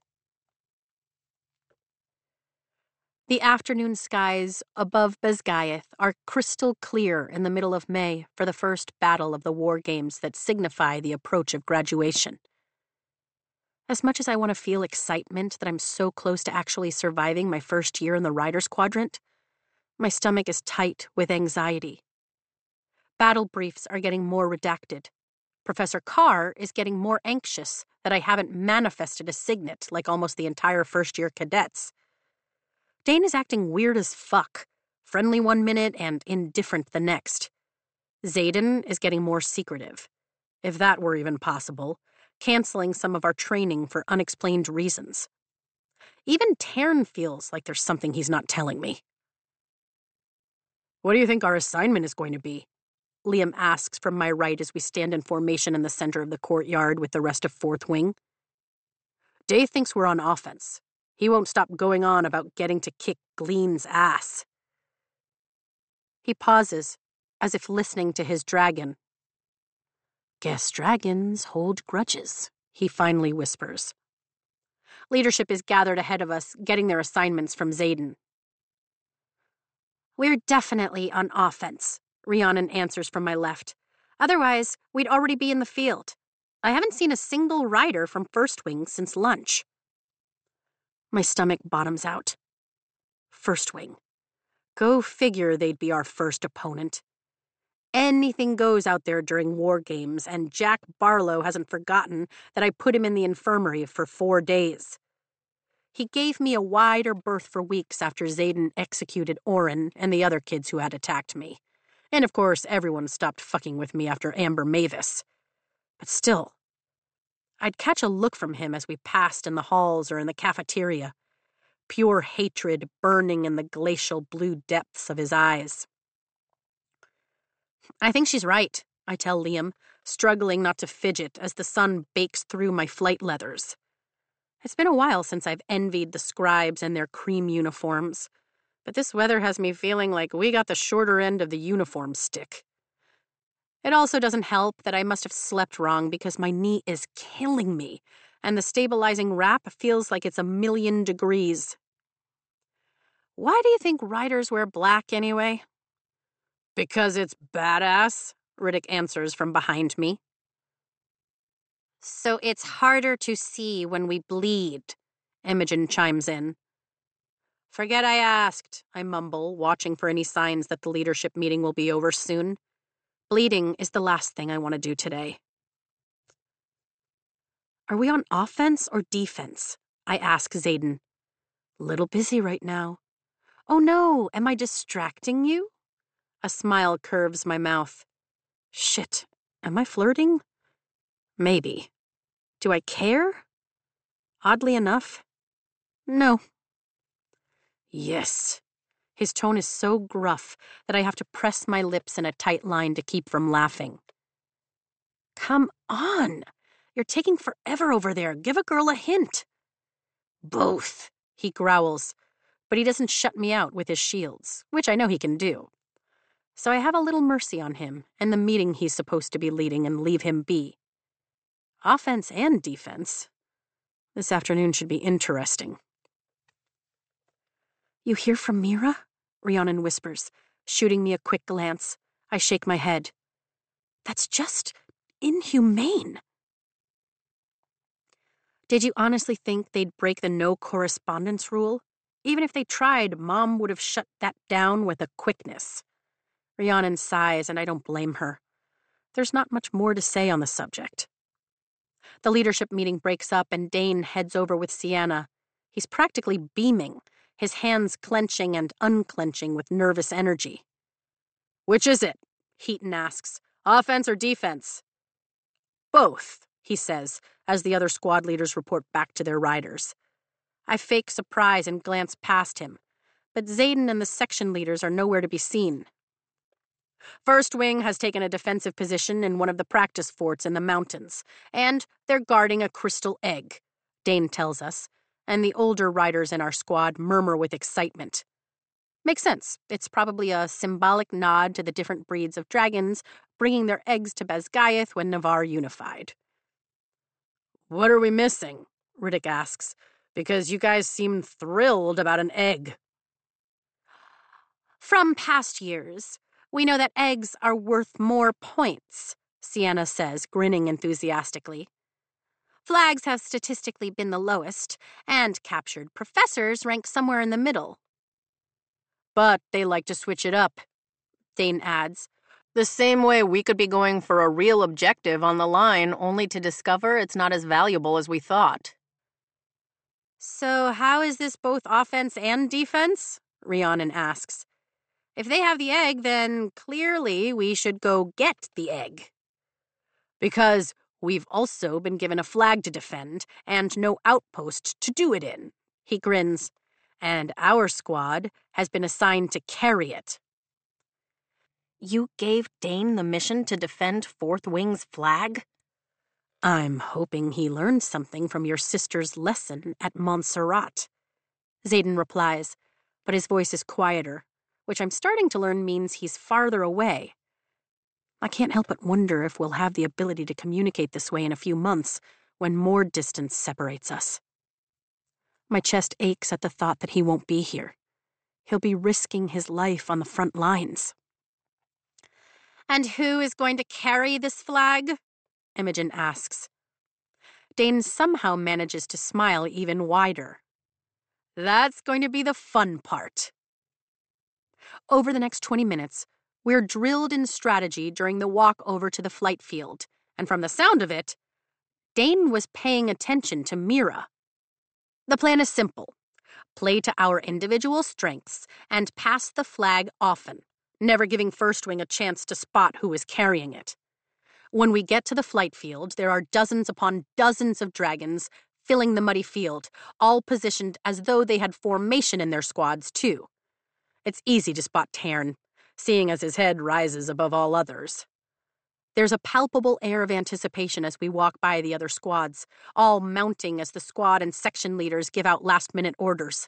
The afternoon skies above Basgaeth are crystal clear in the middle of May for the first battle of the war games that signify the approach of graduation. As much as I want to feel excitement that I'm so close to actually surviving my first year in the Riders Quadrant, my stomach is tight with anxiety. Battle briefs are getting more redacted. Professor Carr is getting more anxious that I haven't manifested a signet like almost the entire first-year cadets. Dane is acting weird as fuck, friendly one minute and indifferent the next. Xaden is getting more secretive, if that were even possible, canceling some of our training for unexplained reasons. Even Tairn feels like there's something he's not telling me. "What do you think our assignment is going to be?" Liam asks from my right as we stand in formation in the center of the courtyard with the rest of Fourth Wing. "Day thinks we're on offense. He won't stop going on about getting to kick Gleen's ass." He pauses, as if listening to his dragon. "Guess dragons hold grudges," he finally whispers. Leadership is gathered ahead of us, getting their assignments from Xaden. "We're definitely on offense," Rhiannon answers from my left. "Otherwise, we'd already be in the field. I haven't seen a single rider from First Wing since lunch." My stomach bottoms out. First Wing. Go figure they'd be our first opponent. Anything goes out there during war games, and Jack Barlow hasn't forgotten that I put him in the infirmary for four days. He gave me a wider berth for weeks after Xaden executed Orin and the other kids who had attacked me. And of course, everyone stopped fucking with me after Amber Mavis. But still, I'd catch a look from him as we passed in the halls or in the cafeteria. Pure hatred burning in the glacial blue depths of his eyes. I think she's right, I tell Liam, struggling not to fidget as the sun bakes through my flight leathers. It's been a while since I've envied the scribes and their cream uniforms, but this weather has me feeling like we got the shorter end of the uniform stick. It also doesn't help that I must have slept wrong because my knee is killing me, and the stabilizing wrap feels like it's a million degrees. Why do you think riders wear black anyway? Because it's badass, Riddick answers from behind me. So it's harder to see when we bleed, Imogen chimes in. Forget I asked, I mumble, watching for any signs that the leadership meeting will be over soon. Bleeding is the last thing I want to do today. Are we on offense or defense? I ask Xaden. Little busy right now. Oh no, am I distracting you? A smile curves my mouth. Shit, am I flirting? Maybe. Do I care? Oddly enough, no. Yes. His tone is so gruff that I have to press my lips in a tight line to keep from laughing. Come on. You're taking forever over there. Give a girl a hint. Both, he growls, but he doesn't shut me out with his shields, which I know he can do. So I have a little mercy on him and the meeting he's supposed to be leading and leave him be. Offense and defense. This afternoon should be interesting. You hear from Mira? Rhiannon whispers, shooting me a quick glance. I shake my head. That's just inhumane. Did you honestly think they'd break the no correspondence rule? Even if they tried, Mom would have shut that down with a quickness. Rhiannon sighs, and I don't blame her. There's not much more to say on the subject. The leadership meeting breaks up, and Dane heads over with Sienna. He's practically beaming, his hands clenching and unclenching with nervous energy. Which is it? Heaton asks. Offense or defense? Both, he says, as the other squad leaders report back to their riders. I fake surprise and glance past him, but Xaden and the section leaders are nowhere to be seen. First Wing has taken a defensive position in one of the practice forts in the mountains, and they're guarding a crystal egg, Dane tells us, and the older riders in our squad murmur with excitement. Makes sense. It's probably a symbolic nod to the different breeds of dragons bringing their eggs to Basgiath when Navarre unified. What are we missing? Riddick asks, because you guys seem thrilled about an egg. From past years, we know that eggs are worth more points, Sienna says, grinning enthusiastically. Flags have statistically been the lowest, and captured professors rank somewhere in the middle. But they like to switch it up, Dane adds. The same way we could be going for a real objective on the line only to discover it's not as valuable as we thought. So how is this both offense and defense? Rhiannon asks. If they have the egg, then clearly we should go get the egg. Because we've also been given a flag to defend and no outpost to do it in, he grins. And our squad has been assigned to carry it. You gave Dane the mission to defend Fourth Wing's flag? I'm hoping he learned something from your sister's lesson at Montserrat. Xaden replies, but his voice is quieter, which I'm starting to learn means he's farther away. I can't help but wonder if we'll have the ability to communicate this way in a few months when more distance separates us. My chest aches at the thought that he won't be here. He'll be risking his life on the front lines. And who is going to carry this flag? Imogen asks. Dane somehow manages to smile even wider. That's going to be the fun part. Over the next twenty minutes, we're drilled in strategy during the walk over to the flight field, and from the sound of it, Dane was paying attention to Mira. The plan is simple. Play to our individual strengths and pass the flag often, never giving First Wing a chance to spot who is carrying it. When we get to the flight field, there are dozens upon dozens of dragons filling the muddy field, all positioned as though they had formation in their squads, too. It's easy to spot Tairn, seeing as his head rises above all others. There's a palpable air of anticipation as we walk by the other squads, all mounting as the squad and section leaders give out last-minute orders.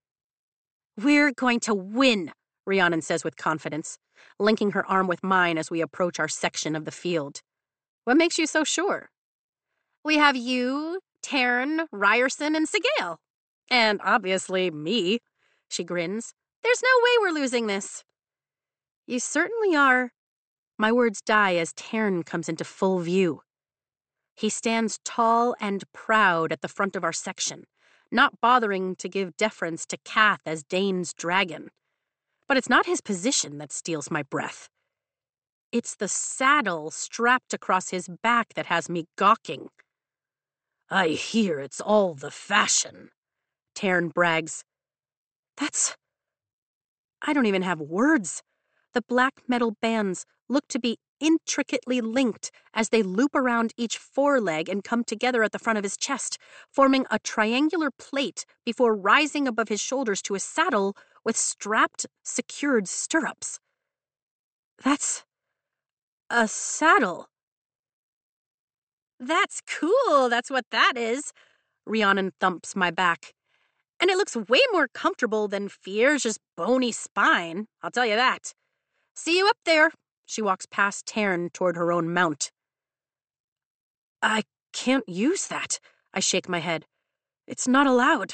"We're going to win," Rhiannon says with confidence, linking her arm with mine as we approach our section of the field. "What makes you so sure?" "We have you, Tairn, Ryerson, and Sigale. And obviously me," she grins. "There's no way we're losing this." "You certainly are." My words die as Tairn comes into full view. He stands tall and proud at the front of our section, not bothering to give deference to Kath as Dane's dragon. But it's not his position that steals my breath. It's the saddle strapped across his back that has me gawking. "I hear it's all the fashion," Tairn brags. That's... I don't even have words. The black metal bands look to be intricately linked as they loop around each foreleg and come together at the front of his chest, forming a triangular plate before rising above his shoulders to a saddle with strapped, secured stirrups. That's... a saddle. "That's cool, that's what that is," Rhiannon thumps my back. "And it looks way more comfortable than Fierge's bony spine, I'll tell you that. See you up there." She walks past Tairn toward her own mount. "I can't use that," I shake my head. "It's not allowed."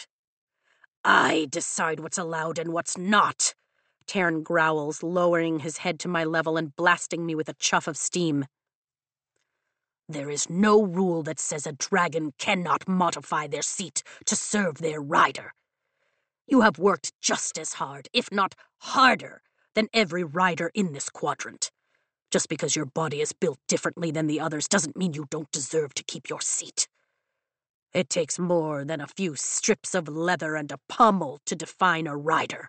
"I decide what's allowed and what's not," Tairn growls, lowering his head to my level and blasting me with a chuff of steam. "There is no rule that says a dragon cannot modify their seat to serve their rider. You have worked just as hard, if not harder, than every rider in this quadrant. Just because your body is built differently than the others doesn't mean you don't deserve to keep your seat. It takes more than a few strips of leather and a pommel to define a rider."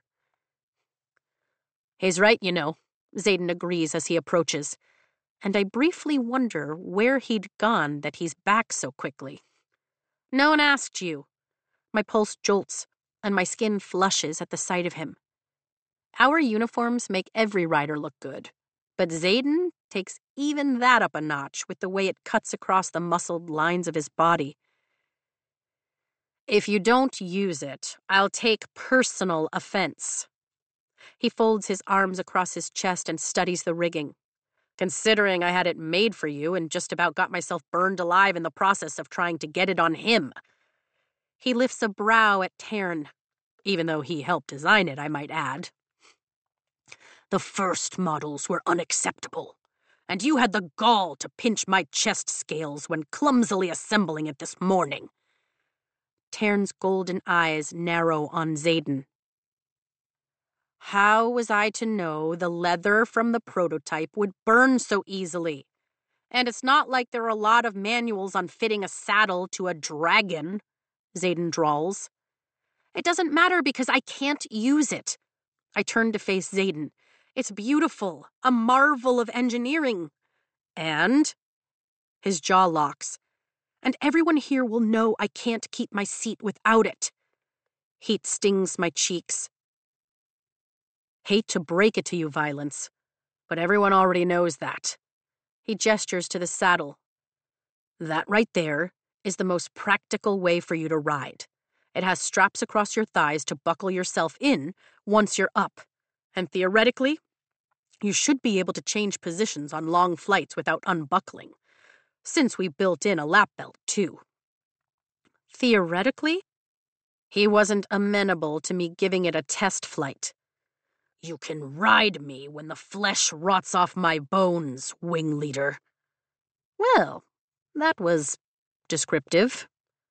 "He's right, you know," Xaden agrees as he approaches, and I briefly wonder where he'd gone that he's back so quickly. "No one asked you." My pulse jolts, and my skin flushes at the sight of him. Our uniforms make every rider look good, but Xaden takes even that up a notch with the way it cuts across the muscled lines of his body. "If you don't use it, I'll take personal offense." He folds his arms across his chest and studies the rigging. "Considering I had it made for you and just about got myself burned alive in the process of trying to get it on him." He lifts a brow at Tairn, even though he helped design it, I might add. "The first models were unacceptable, and you had the gall to pinch my chest scales when clumsily assembling it this morning." Tairn's golden eyes narrow on Xaden. "How was I to know the leather from the prototype would burn so easily? And it's not like there are a lot of manuals on fitting a saddle to a dragon," Xaden drawls. "It doesn't matter because I can't use it." I turn to face Xaden. "It's beautiful, a marvel of engineering." "And?" His jaw locks. "And everyone here will know I can't keep my seat without it." Heat stings my cheeks. "Hate to break it to you, Violence, but everyone already knows that." He gestures to the saddle. "That right there is the most practical way for you to ride. It has straps across your thighs to buckle yourself in once you're up, and theoretically, you should be able to change positions on long flights without unbuckling, since we built in a lap belt, too." Theoretically? He wasn't amenable to me giving it a test flight. "You can ride me when the flesh rots off my bones, wing leader." Well, that was descriptive.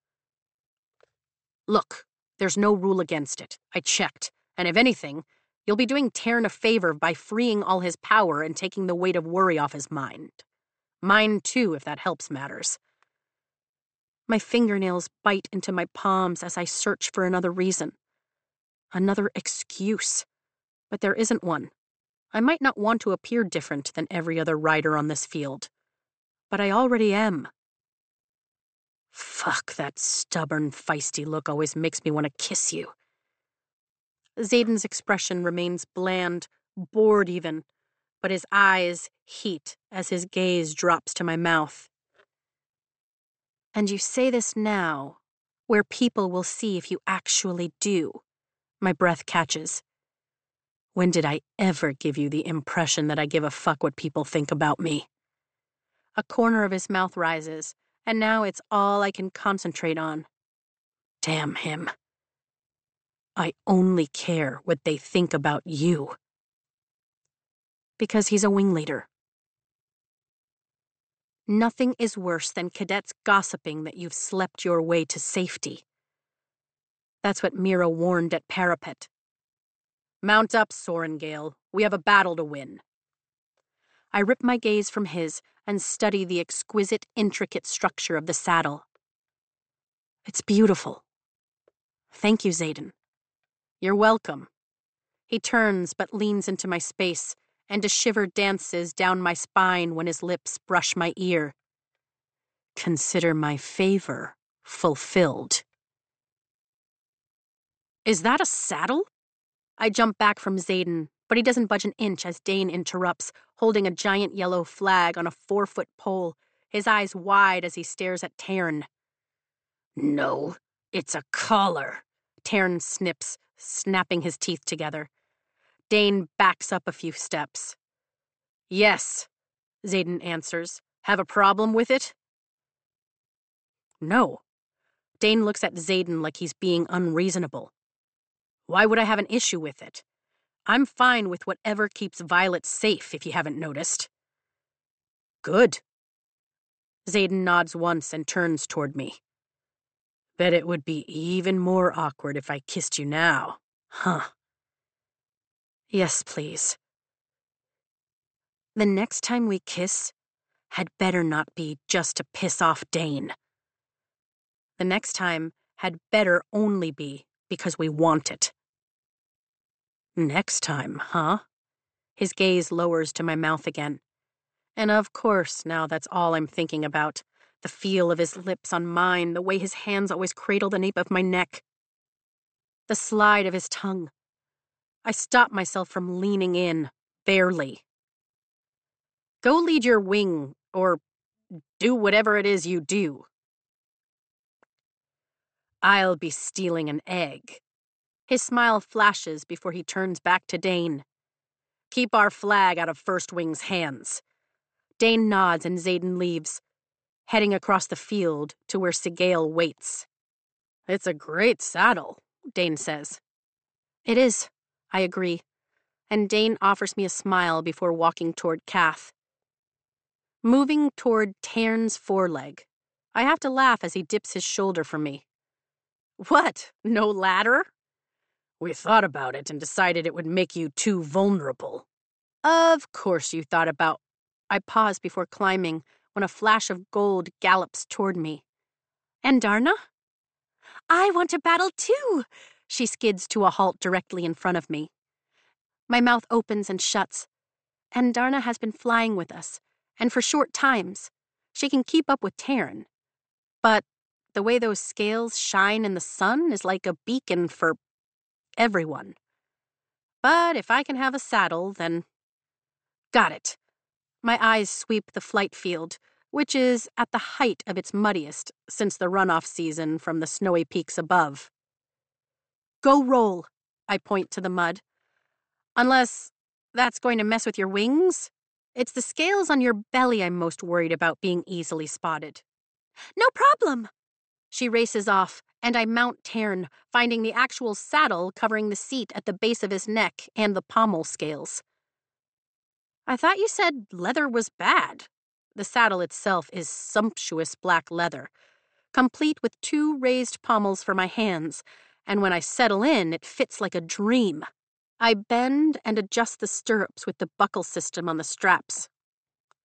"Look, there's no rule against it. I checked, and if anything, you'll be doing Tairn a favor by freeing all his power and taking the weight of worry off his mind. Mine, too, if that helps matters." My fingernails bite into my palms as I search for another reason. Another excuse. But there isn't one. I might not want to appear different than every other rider on this field. But I already am. Fuck, that stubborn, feisty look always makes me want to kiss you. Xaden's expression remains bland, bored even, but his eyes heat as his gaze drops to my mouth. And you say this now, where people will see if you actually do. My breath catches. When did I ever give you the impression that I give a fuck what people think about me? A corner of his mouth rises, and now it's all I can concentrate on. Damn him. I only care what they think about you. Because he's a wing leader. Nothing is worse than cadets gossiping that you've slept your way to safety. That's what Mira warned at Parapet. Mount up, Sorengale. We have a battle to win. I rip my gaze from his and study the exquisite, intricate structure of the saddle. It's beautiful. Thank you, Xaden. You're welcome. He turns but leans into my space, and a shiver dances down my spine when his lips brush my ear. Consider my favor fulfilled. Is that a saddle? I jump back from Xaden, but he doesn't budge an inch as Dane interrupts, holding a giant yellow flag on a four-foot pole, his eyes wide as he stares at Tairn. No, it's a collar, Tairn snips, snapping his teeth together. Dane backs up a few steps. Yes, Xaden answers. Have a problem with it? No. Dane looks at Xaden like he's being unreasonable. Why would I have an issue with it? I'm fine with whatever keeps Violet safe, if you haven't noticed. Good. Xaden nods once and turns toward me. Bet it would be even more awkward if I kissed you now, huh? Yes, please. The next time we kiss had better not be just to piss off Dane. The next time had better only be because we want it. Next time, huh? His gaze lowers to my mouth again. And of course, now that's all I'm thinking about. The feel of his lips on mine, the way his hands always cradle the nape of my neck. The slide of his tongue. I stop myself from leaning in, barely. Go lead your wing, or do whatever it is you do. I'll be stealing an egg. His smile flashes before he turns back to Dane. Keep our flag out of First Wing's hands. Dane nods and Xaden leaves, heading across the field to where Sigale waits. It's a great saddle, Dane says. It is, I agree, and Dane offers me a smile before walking toward Kath. Moving toward Tairn's foreleg, I have to laugh as he dips his shoulder from me. What, no ladder? We thought about it and decided it would make you too vulnerable. Of course you thought about... I pause before climbing when a flash of gold gallops toward me. And Darna? I want to battle too! She skids to a halt directly in front of me. My mouth opens and shuts. And Darna has been flying with us, and for short times. She can keep up with Tairn. But the way those scales shine in the sun is like a beacon for everyone. But if I can have a saddle, then... Got it. My eyes sweep the flight field, which is at the height of its muddiest since the runoff season from the snowy peaks above. Go roll, I point to the mud. Unless that's going to mess with your wings? It's the scales on your belly I'm most worried about being easily spotted. No problem! She races off, and I mount Tairn, finding the actual saddle covering the seat at the base of his neck and the pommel scales. I thought you said leather was bad. The saddle itself is sumptuous black leather, complete with two raised pommels for my hands, and when I settle in, it fits like a dream. I bend and adjust the stirrups with the buckle system on the straps.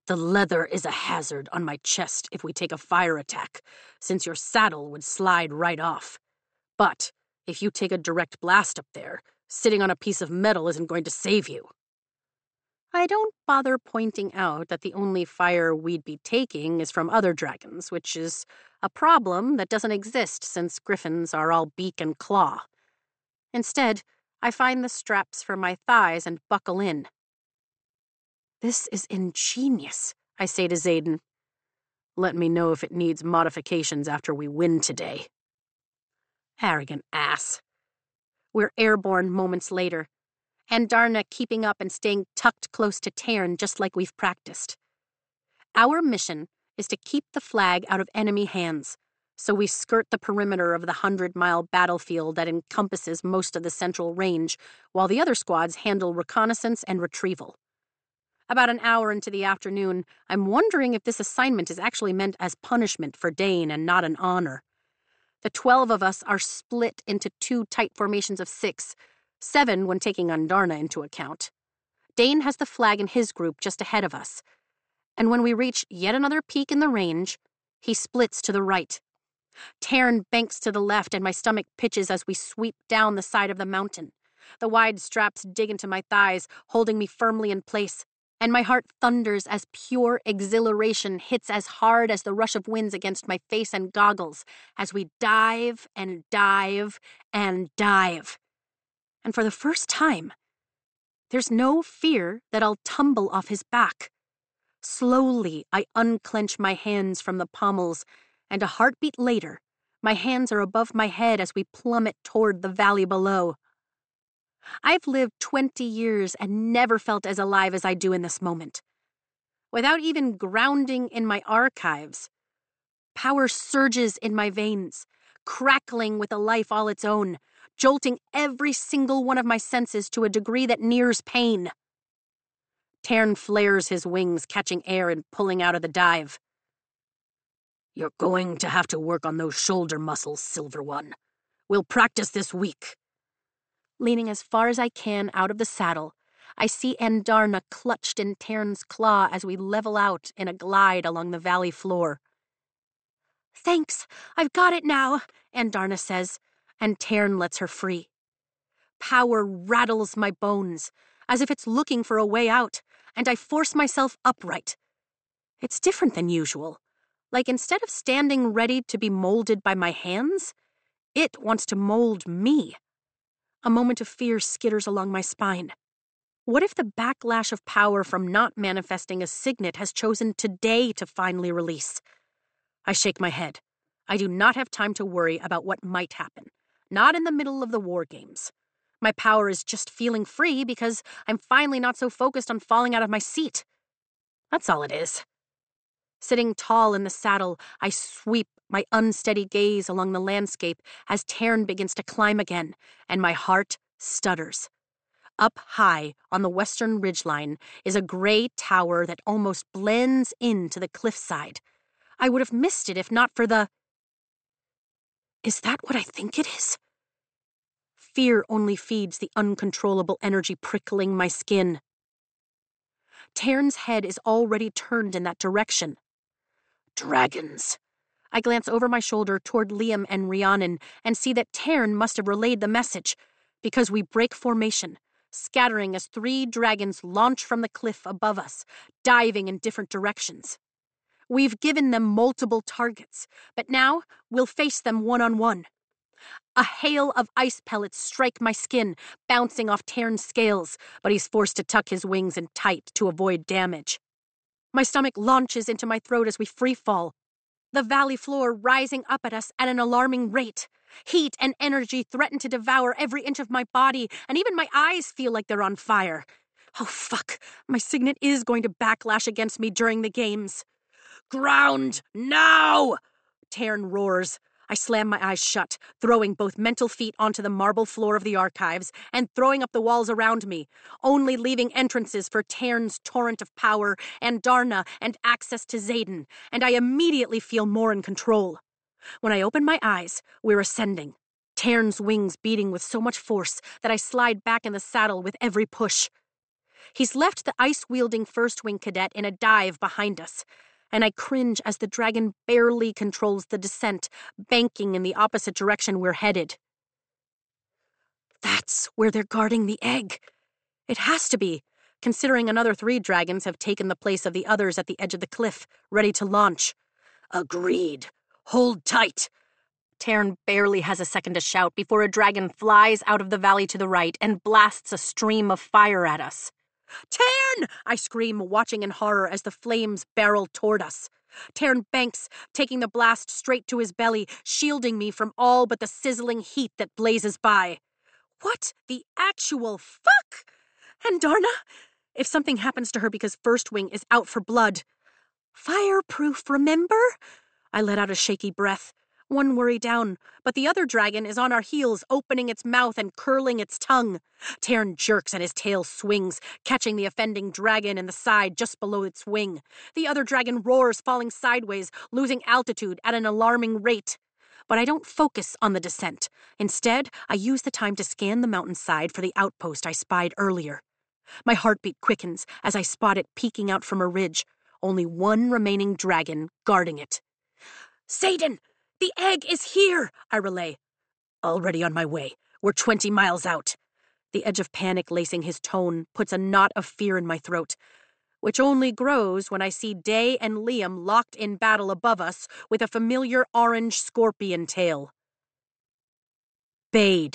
The leather is a hazard on my chest if we take a fire attack, since your saddle would slide right off. But if you take a direct blast up there, sitting on a piece of metal isn't going to save you. I don't bother pointing out that the only fire we'd be taking is from other dragons, which is a problem that doesn't exist since griffins are all beak and claw. Instead, I find the straps for my thighs and buckle in. This is ingenious, I say to Xaden. Let me know if it needs modifications after we win today. Arrogant ass. We're airborne moments later, and Darna keeping up and staying tucked close to Tairn just like we've practiced. Our mission is to keep the flag out of enemy hands, so we skirt the perimeter of the hundred-mile battlefield that encompasses most of the Central Range, while the other squads handle reconnaissance and retrieval. About an hour into the afternoon, I'm wondering if this assignment is actually meant as punishment for Dane and not an honor. The twelve of us are split into two tight formations of six, seven when taking Andarna into account. Dane has the flag in his group just ahead of us, and when we reach yet another peak in the range, he splits to the right. Tairn banks to the left, and my stomach pitches as we sweep down the side of the mountain. The wide straps dig into my thighs, holding me firmly in place, and my heart thunders as pure exhilaration hits as hard as the rush of winds against my face and goggles as we dive and dive and dive. And for the first time, there's no fear that I'll tumble off his back. Slowly, I unclench my hands from the pommels, and a heartbeat later, my hands are above my head as we plummet toward the valley below. I've lived twenty years and never felt as alive as I do in this moment. Without even grounding in my archives, power surges in my veins, crackling with a life all its own, jolting every single one of my senses to a degree that nears pain. Tairn flares his wings, catching air and pulling out of the dive. You're going to have to work on those shoulder muscles, Silver One. We'll practice this week. Leaning as far as I can out of the saddle, I see Andarna clutched in Tairn's claw as we level out in a glide along the valley floor. Thanks, I've got it now, Andarna says, and Tairn lets her free. Power rattles my bones, as if it's looking for a way out, and I force myself upright. It's different than usual. Like instead of standing ready to be molded by my hands, it wants to mold me. A moment of fear skitters along my spine. What if the backlash of power from not manifesting a signet has chosen today to finally release? I shake my head. I do not have time to worry about what might happen. Not in the middle of the war games. My power is just feeling free because I'm finally not so focused on falling out of my seat. That's all it is. Sitting tall in the saddle, I sweep my unsteady gaze along the landscape as Tairn begins to climb again, and my heart stutters. Up high on the western ridgeline is a gray tower that almost blends into the cliffside. I would have missed it if not for the... Is that what I think it is? Fear only feeds the uncontrollable energy prickling my skin. Tairn's head is already turned in that direction. Dragons. I glance over my shoulder toward Liam and Rhiannon and see that Tairn must have relayed the message, because we break formation, scattering as three dragons launch from the cliff above us, diving in different directions. We've given them multiple targets, but now we'll face them one-on-one. A hail of ice pellets strike my skin, bouncing off Tairn's scales, but he's forced to tuck his wings in tight to avoid damage. My stomach launches into my throat as we free fall, the valley floor rising up at us at an alarming rate. Heat and energy threaten to devour every inch of my body, and even my eyes feel like they're on fire. Oh, fuck. My signet is going to backlash against me during the games. Ground, now! Tairn roars. I slam my eyes shut, throwing both mental feet onto the marble floor of the archives and throwing up the walls around me, only leaving entrances for Tairn's torrent of power, Andarna, and access to Xaden, and I immediately feel more in control. When I open my eyes, we're ascending, Tairn's wings beating with so much force that I slide back in the saddle with every push. He's left the ice-wielding First Wing cadet in a dive behind us, and I cringe as the dragon barely controls the descent, banking in the opposite direction we're headed. That's where they're guarding the egg. It has to be, considering another three dragons have taken the place of the others at the edge of the cliff, ready to launch. Agreed. Hold tight. Tairn barely has a second to shout before a dragon flies out of the valley to the right and blasts a stream of fire at us. Tairn! I scream, watching in horror as the flames barrel toward us. Tairn banks, taking the blast straight to his belly, shielding me from all but the sizzling heat that blazes by. What the actual fuck? And Darna? If something happens to her because First Wing is out for blood. Fireproof, remember? I let out a shaky breath. One worry down, but the other dragon is on our heels, opening its mouth and curling its tongue. Tairn jerks and his tail swings, catching the offending dragon in the side just below its wing. The other dragon roars, falling sideways, losing altitude at an alarming rate. But I don't focus on the descent. Instead, I use the time to scan the mountainside for the outpost I spied earlier. My heartbeat quickens as I spot it peeking out from a ridge, only one remaining dragon guarding it. Satan! The egg is here, I relay. Already on my way. We're twenty miles out. The edge of panic lacing his tone puts a knot of fear in my throat, which only grows when I see Day and Liam locked in battle above us with a familiar orange scorpion tail. Bade.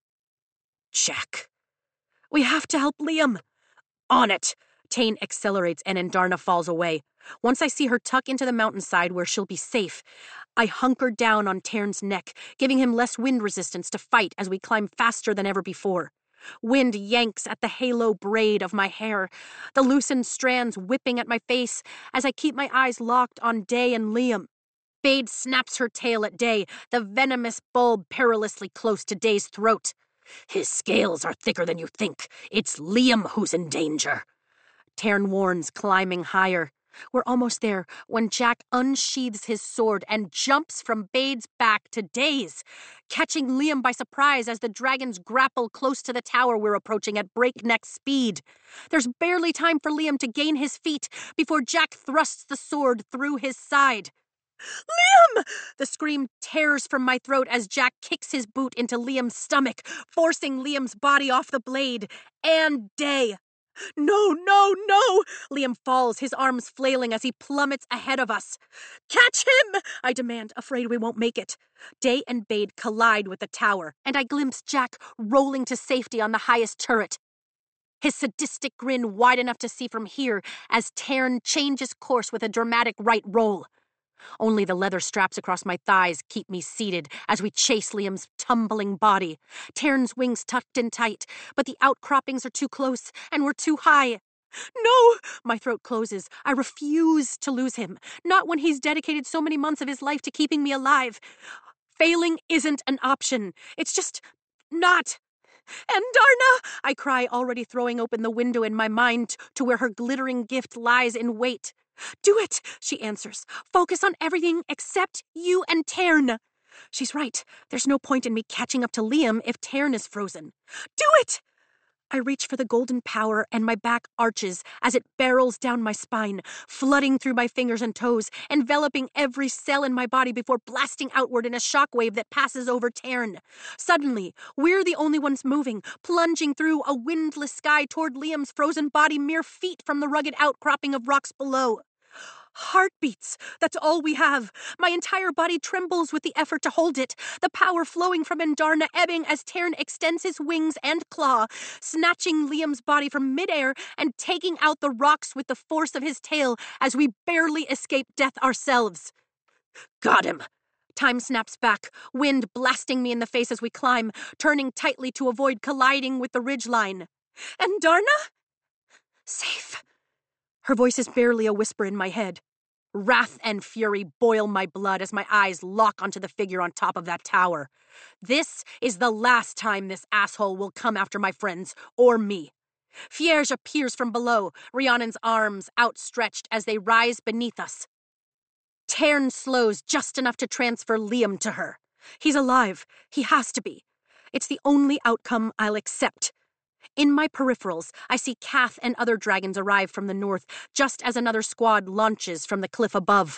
Jack. We have to help Liam. On it. Tairn accelerates and Andarna falls away. Once I see her tuck into the mountainside where she'll be safe, I hunker down on Tairn's neck, giving him less wind resistance to fight as we climb faster than ever before. Wind yanks at the halo braid of my hair, the loosened strands whipping at my face as I keep my eyes locked on Day and Liam. Bade snaps her tail at Day, the venomous bulb perilously close to Day's throat. His scales are thicker than you think. It's Liam who's in danger. Tairn warns, climbing higher. We're almost there when Jack unsheathes his sword and jumps from Bade's back to Day's, catching Liam by surprise as the dragons grapple close to the tower we're approaching at breakneck speed. There's barely time for Liam to gain his feet before Jack thrusts the sword through his side. Liam! The scream tears from my throat as Jack kicks his boot into Liam's stomach, forcing Liam's body off the blade. And Day. No, no, no! Liam falls, his arms flailing as he plummets ahead of us. Catch him! I demand, afraid we won't make it. Day and Bade collide with the tower, and I glimpse Jack rolling to safety on the highest turret. His sadistic grin wide enough to see from here as Tairn changes course with a dramatic right roll. Only the leather straps across my thighs keep me seated as we chase Liam's tumbling body. Tairn's wings tucked in tight, but the outcroppings are too close and we're too high. No! My throat closes. I refuse to lose him. Not when he's dedicated so many months of his life to keeping me alive. Failing isn't an option. It's just not. And Darna! I cry, already throwing open the window in my mind to where her glittering gift lies in wait. Do it, she answers. Focus on everything except you and Tairn. She's right. There's no point in me catching up to Liam if Tairn is frozen. Do it! I reach for the golden power and my back arches as it barrels down my spine, flooding through my fingers and toes, enveloping every cell in my body before blasting outward in a shockwave that passes over Tairn. Suddenly, we're the only ones moving, plunging through a windless sky toward Liam's frozen body mere feet from the rugged outcropping of rocks below. Heartbeats. That's all we have. My entire body trembles with the effort to hold it, the power flowing from Andarna ebbing as Tairn extends his wings and claw, snatching Liam's body from midair and taking out the rocks with the force of his tail as we barely escape death ourselves. Got him. Time snaps back, wind blasting me in the face as we climb, turning tightly to avoid colliding with the ridgeline. Andarna? Safe. Her voice is barely a whisper in my head. Wrath and fury boil my blood as my eyes lock onto the figure on top of that tower. This is the last time this asshole will come after my friends, or me. Fierge appears from below, Rhiannon's arms outstretched as they rise beneath us. Tairn slows just enough to transfer Liam to her. He's alive. He has to be. It's the only outcome I'll accept. In my peripherals, I see Kath and other dragons arrive from the north, just as another squad launches from the cliff above.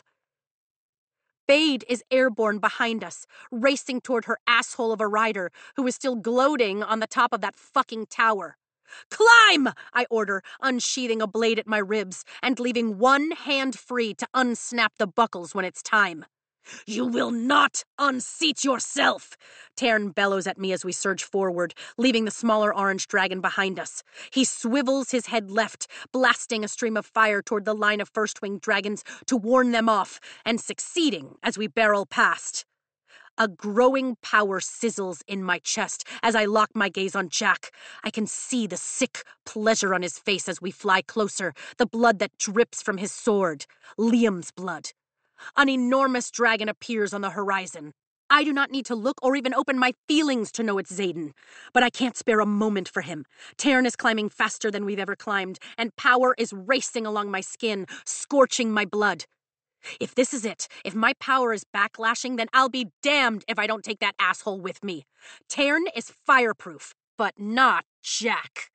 Bade is airborne behind us, racing toward her asshole of a rider who is still gloating on the top of that fucking tower. "Climb!" I order, unsheathing a blade at my ribs and leaving one hand free to unsnap the buckles when it's time. "You will not unseat yourself!" Tairn bellows at me as we surge forward, leaving the smaller orange dragon behind us. He swivels his head left, blasting a stream of fire toward the line of first-winged dragons to warn them off, and succeeding as we barrel past. A growing power sizzles in my chest as I lock my gaze on Jack. I can see the sick pleasure on his face as we fly closer, the blood that drips from his sword. Liam's blood. An enormous dragon appears on the horizon. I do not need to look or even open my feelings to know it's Xaden. But I can't spare a moment for him. Tairn is climbing faster than we've ever climbed, and power is racing along my skin, scorching my blood. If this is it, if my power is backlashing, then I'll be damned if I don't take that asshole with me. Tairn is fireproof, but not Jack.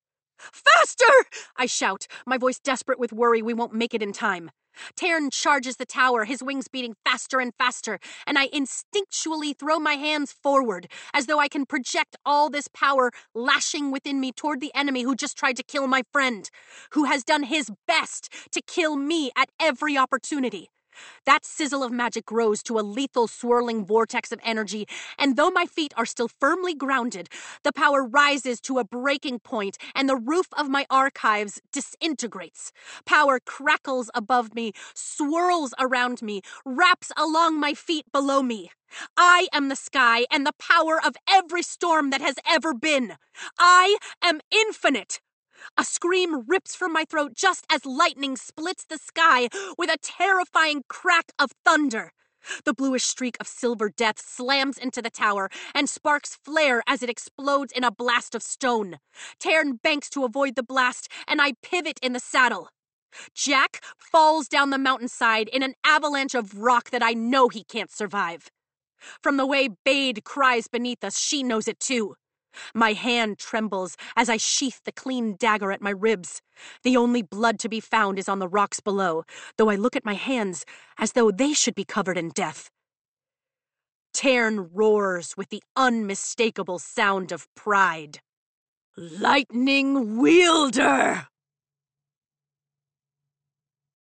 "Faster!" I shout, my voice desperate with worry we won't make it in time. Tairn charges the tower, his wings beating faster and faster, and I instinctually throw my hands forward, as though I can project all this power lashing within me toward the enemy who just tried to kill my friend, who has done his best to kill me at every opportunity. That sizzle of magic grows to a lethal swirling vortex of energy, and though my feet are still firmly grounded, the power rises to a breaking point, and the roof of my archives disintegrates. Power crackles above me, swirls around me, wraps along my feet below me. I am the sky and the power of every storm that has ever been. I am infinite. A scream rips from my throat just as lightning splits the sky with a terrifying crack of thunder. The bluish streak of silver death slams into the tower, and sparks flare as it explodes in a blast of stone. Tairn banks to avoid the blast, and I pivot in the saddle. Jack falls down the mountainside in an avalanche of rock that I know he can't survive. From the way Bade cries beneath us, she knows it too. My hand trembles as I sheath the clean dagger at my ribs. The only blood to be found is on the rocks below, though I look at my hands as though they should be covered in death. Tairn roars with the unmistakable sound of pride. "Lightning Wielder!"